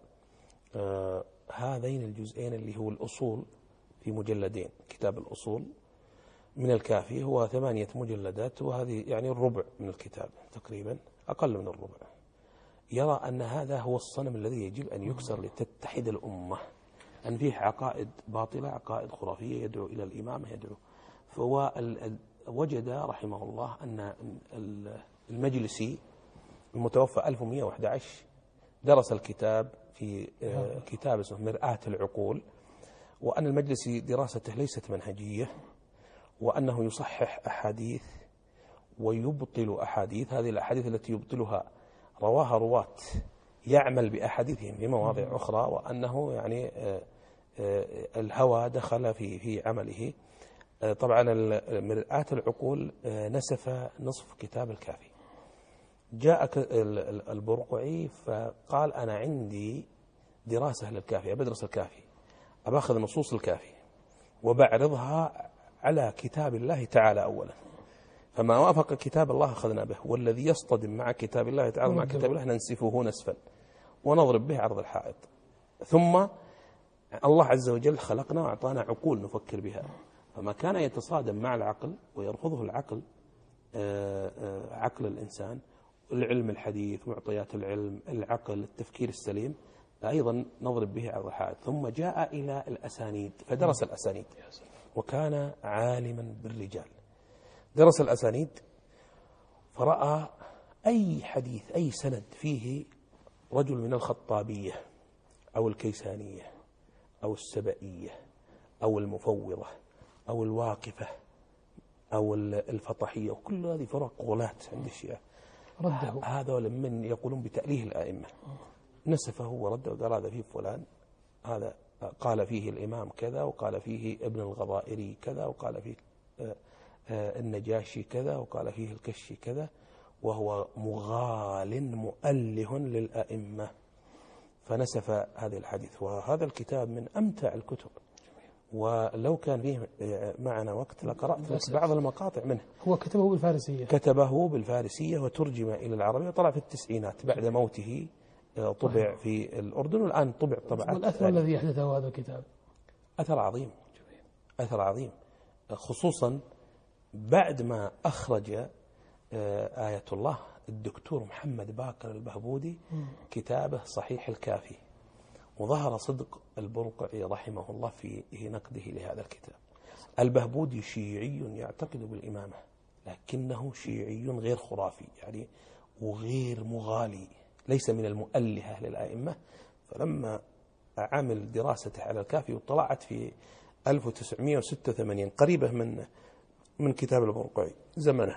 S4: هذين الجزئين اللي هو الأصول في مجلدين، كتاب الأصول من الكافي هو ثمانية مجلدات، وهذه يعني الربع من الكتاب تقريبا، أقل من الربع. يرى أن هذا هو الصنم الذي يجب أن يكسر لتتحد الأمة، أن فيه عقائد باطلة، عقائد خرافية يدعو إلى الإمامة، يدعو. فهو وجد رحمه الله أن المجلسي المتوفى ألف ومئة وأحد عشر درس الكتاب في كتاب اسمه مرآة العقول، وأن المجلسي دراسته ليست منهجية، وأنه يصحح أحاديث ويبطل أحاديث. هذه الأحاديث التي يبطلها رواها رواة يعمل بأحاديثهم في مواضع أخرى، وأنه يعني الهوى دخل في في عمله. طبعا مرآة العقول نسف نصف كتاب الكافي. جاء البرقعي فقال أنا عندي دراسة للكافي، أبدرس الكافي، أباخذ نصوص الكافي وبعرضها على كتاب الله تعالى أولا، فما وافق كتاب الله أخذنا به، والذي يصطدم مع كتاب الله تعالى مع كتاب الله ننسفه نسفا ونضرب به عرض الحائط. ثم الله عز وجل خلقنا وأعطانا عقول نفكر بها، فما كان يتصادم مع العقل ويرفضه العقل، عقل الإنسان، العلم الحديث، معطيات العلم، العقل، التفكير السليم، أيضا نضرب به عرض الحائط. ثم جاء إلى الأسانيد فدرس الأسانيد، وكان عالما بالرجال. درس الأسانيد فرأى أي حديث أي سند فيه رجل من الخطابية أو الكيسانية أو السبئية أو المفوضة أو الواقفة أو الفطحية، وكل هذه فرق غلاة عند الشيعة، هذا من يقولون بتأليه الآئمة، نسفه ورده وقال هذا فيه فلان، هذا قال فيه الإمام كذا، وقال فيه ابن الغضائري كذا، وقال فيه النجاشي كذا، وقال فيه الكشي كذا، وهو مغال مؤله للأئمة، فنسف هذه الحديث. وهذا الكتاب من أمتع الكتب، ولو كان فيه معنا وقت لقرأت لك بعض المقاطع منه.
S2: هو كتبه بالفارسية
S4: كتبه بالفارسية وترجم إلى العربية، طلع في التسعينات بعد موته، طبع في الأردن، والآن طبع طبعات.
S2: والأثر الذي يحدثه هذا الكتاب
S4: أثر عظيم، أثر عظيم، خصوصا بعد ما أخرج آية الله الدكتور محمد باقر البهبودي كتابه صحيح الكافي، وظهر صدق البرقعي رحمه الله في نقده لهذا الكتاب. البهبودي شيعي يعتقد بالإمامة، لكنه شيعي غير خرافي يعني، وغير مغالي، ليس من المؤلهة للأئمة. فلما عمل دراسته على الكافي وطلعت في ألف وتسعمئة وستة وثمانين قريبة من من كتاب البرقعي زمنه،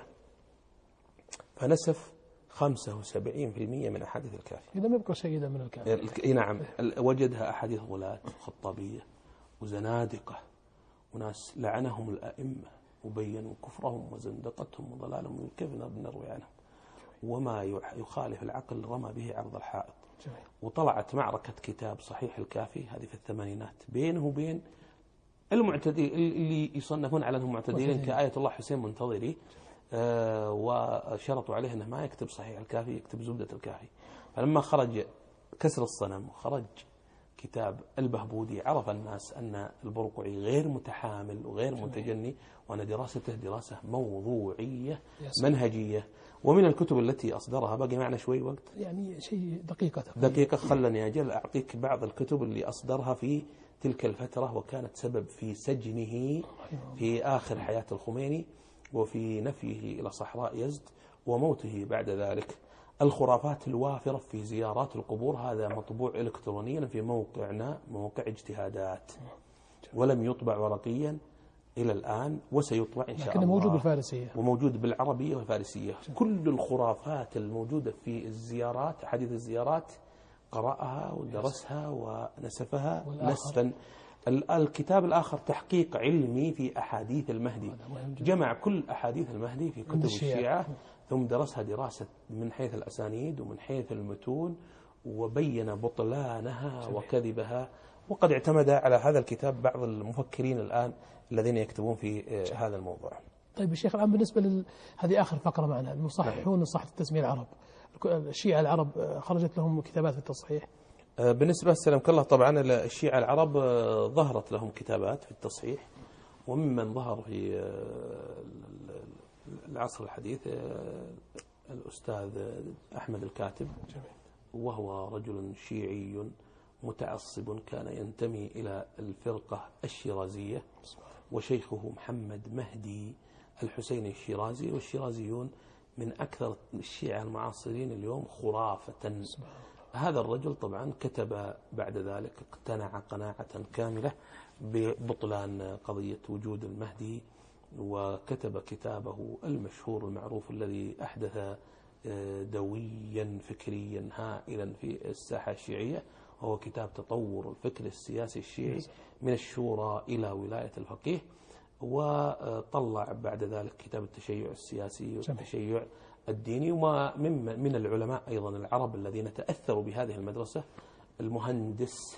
S4: فنسف خمسة وسبعين بالمئة من أحاديث الكافي.
S2: إذا ما يبقى شيء من الكافي.
S4: نعم، وجدها أحاديث غلاة وخطابية وزنادقة، وناس لعنهم الأئمة وبينوا كفرهم وزندقتهم وضلالهم، كيف نروي عنهم؟ وما يخالف العقل رمى به عرض الحائط.
S2: جميل.
S4: وطلعت معركة كتاب صحيح الكافي هذه في الثمانينات بينه وبين المعتدين اللي يصنفون على أنهم معتدلين كآية الله حسين منتظري، آه وشرطوا عليه أنه ما يكتب صحيح الكافي، يكتب زبدة الكافي. فلما خرج كسر الصنم وخرج كتاب البهبودي عرف الناس أن البرقعي غير متحامل وغير متجني، وأن دراسته دراسة موضوعية منهجية. ومن الكتب التي أصدرها، باقي معنا شوي وقت
S2: يعني شيء دقيقة
S4: دقيقة خلني أجل أعطيك بعض الكتب اللي أصدرها في تلك الفترة وكانت سبب في سجنه في آخر حياة الخميني وفي نفيه إلى صحراء يزد وموته بعد ذلك. الخرافات الوافرة في زيارات القبور، هذا مطبوع إلكترونيا في موقعنا، موقع اجتهادات، ولم يطبع ورقيا إلى الآن، وسيطبع إن شاء الله،
S2: لكنه موجود بالفارسية
S4: وموجود بالعربية والفارسية. كل الخرافات الموجودة في الزيارات، حديث الزيارات، قرأها ودرسها ونسفها نسفا. الكتاب الآخر تحقيق علمي في أحاديث المهدي، جمع كل أحاديث المهدي في كتب الشيعة ثم درسها دراسة من حيث الأسانيد ومن حيث المتون، وبين بطلانها وكذبها. وقد اعتمد على هذا الكتاب بعض المفكرين الآن الذين يكتبون في هذا الموضوع.
S2: طيب يا شيخ، الآن بالنسبة ل هذه آخر فقرة معنا، المصححون صحة التسمية العرب، الشيعة العرب خرجت لهم كتابات في التصحيح؟
S4: بالنسبة سلامك الله، طبعا الشيعة العرب ظهرت لهم كتابات في التصحيح، وممن ظهر في العصر الحديث الأستاذ أحمد الكاتب، وهو رجل شيعي متعصب كان ينتمي إلى الفرقة الشيرازية، وشيخه محمد مهدي الحسين الشيرازي. والشيرازيون من أكثر الشيعة المعاصرين اليوم خرافة. هذا الرجل طبعا كتب بعد ذلك، اقتنع قناعة كاملة ببطلان قضية وجود المهدي، وكتب كتابه المشهور المعروف الذي أحدث دويا فكريا هائلا في الساحة الشيعية، وهو كتاب تطور الفكر السياسي الشيعي من الشورى إلى ولاية الفقيه. وطلع بعد ذلك كتاب التشيع السياسي والتشيع الديني. وما من من العلماء أيضا العرب الذين تأثروا بهذه المدرسة المهندس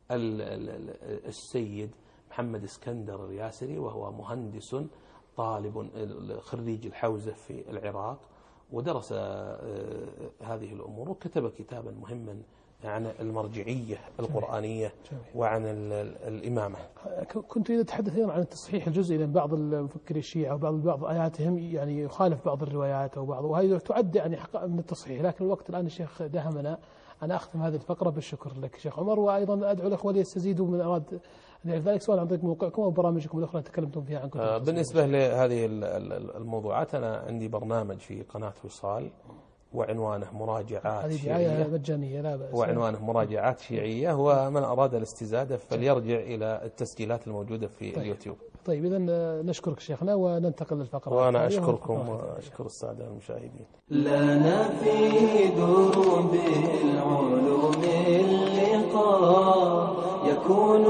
S4: السيد محمد اسكندر الياسري، وهو مهندس طالب خريج الحوزة في العراق، ودرس هذه الأمور وكتب كتابا مهما عن المرجعية القرآنية وعن الإمامة.
S2: كنت إذا تحدث أيضا عن التصحيح الجزئي، لأن بعض المفكري الشيعة وبعض بعض آياتهم يعني يخالف بعض الروايات أو بعض، وهذه تعد يعني من التصحيح. لكن الوقت الآن الشيخ دهمنا. أنا أختم هذه الفقرة بالشكر لك شيخ عمر، وأيضا أدعو الأخوة ليستزيدوا من أراد أن يعرف ذلك، سواء عن طريق موقعكم أو برامجكم الأخرى تكلمتم فيها عن كتب.
S4: بالنسبة لهذه الموضوعات، أنا عندي برنامج في قناة وصال وعنوانه مراجعات شيعية
S2: مجانية لا بأس،
S4: وعنوانه مراجعات شيعية، ومن أراد الاستزادة فليرجع إلى التسجيلات الموجودة في
S2: طيب.
S4: اليوتيوب.
S2: طيب إذن نشكرك شيخنا وننتقل للفقرة.
S4: وأنا أشكركم وأشكر السادة المشاهدين.
S1: لنا في دروب العلوم اللقاء، يكون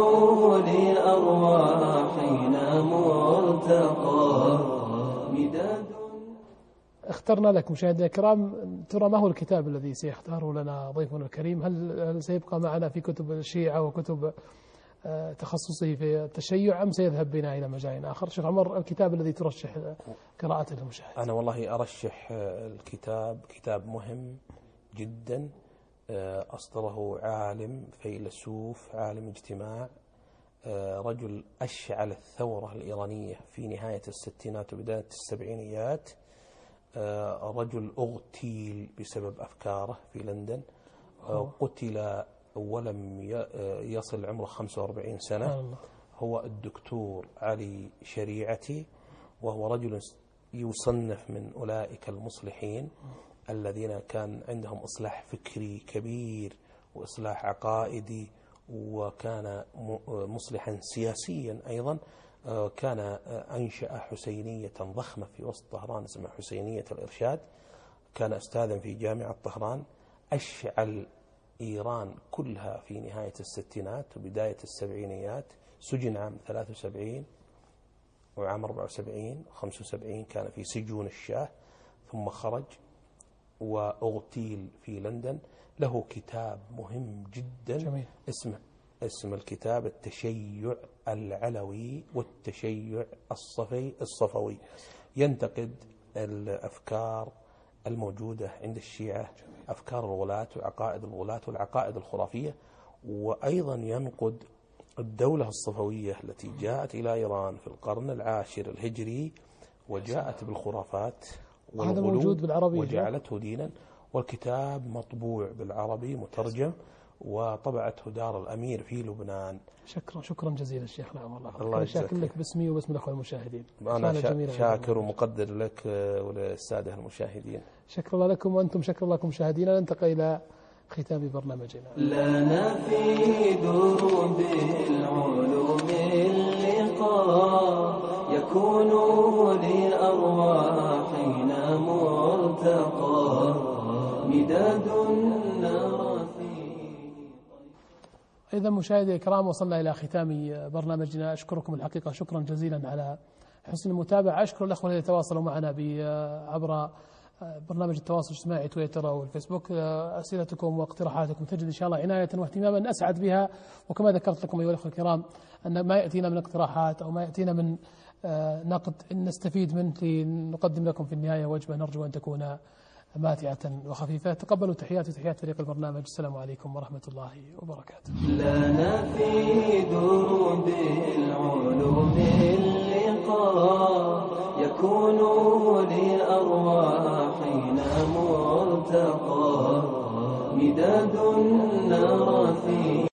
S1: لأرواحنا مرتقى مداد.
S2: اخترنا لك مشاهدينا الكرام، ترى ما هو الكتاب الذي سيختاره لنا ضيفنا الكريم؟ هل سيبقى معنا في كتب الشيعة وكتب تخصصه في التشيع، أم سيذهب بنا إلى مجال آخر؟ شيخ عمر، الكتاب الذي ترشح قراءته للمشاهد؟
S4: أنا والله أرشح الكتاب، كتاب مهم جدا أصدره عالم فيلسوف، عالم اجتماع، رجل أشعل الثورة الإيرانية في نهاية الستينات وبداية السبعينيات، رجل أغتيل بسبب أفكاره في لندن، قتل ولم يصل عمره خمسة وأربعين سنة. هو الدكتور علي شريعتي، وهو رجل يصنف من أولئك المصلحين الذين كان عندهم إصلاح فكري كبير وإصلاح عقائدي، وكان مصلحا سياسيا أيضا. كان أنشأ حسينية ضخمة في وسط طهران اسمها حسينية الإرشاد، كان أستاذا في جامعة طهران، أشعل إيران كلها في نهاية الستينات وبداية السبعينيات. سجن عام ثلاثة وسبعين وعام أربعة وسبعين وخمسة وسبعين كان في سجون الشاه، ثم خرج وأغتيل في لندن، له كتاب مهم جدا.
S2: جميل.
S4: اسمه اسم الكتاب التشيع العلوي والتشيع الصفي الصفوي، ينتقد الأفكار الموجودة عند الشيعة، أفكار الغلاة وعقائد الغلاة والعقائد الخرافية، وأيضا ينقد الدولة الصفوية التي جاءت إلى إيران في القرن العاشر الهجري وجاءت بالخرافات
S2: هذا موجود بالعربي
S4: وجعلته دينا. والكتاب مطبوع بالعربي مترجم، وطبعته دار الأمير في لبنان.
S2: شكرا شكرا جزيلا الشيخ. نعم والله
S4: الله
S2: شاكر لك باسمي وباسم الأخوة المشاهدين.
S4: أنا شا شاكر ومقدر لك وللسادة المشاهدين.
S2: شكرا لكم وأنتم شكرا لكم مشاهدينا. ننتقل إلى ختام برنامجنا.
S1: لنا في دروب العلوم اللقاء يكون لأرواحنا مرتقى مداد نرى فيه.
S2: إذا مشاهدي الكرام وصلنا إلى ختام برنامجنا. أشكركم الحقيقة شكرا جزيلا على حسن المتابعة. أشكر الأخوة الذين تواصلوا معنا عبر برنامج التواصل الاجتماعي تويتر أو الفيسبوك. أسئلتكم واقتراحاتكم تجد إن شاء الله عناية واهتماما أسعد بها. وكما ذكرت لكم أيها الأخوة الكرام أن ما يأتينا من اقتراحات أو ما يأتينا من نقد نستفيد منه لنقدم لكم في النهاية وجبة نرجو أن تكون ماتعة وخفيفة. تقبلوا تحياتي وتحيات فريق البرنامج. السلام عليكم ورحمة الله وبركاته.
S1: لنا في دروب العلوم اللقاء يكون لأرواحنا مرتقى مداد نرى فيه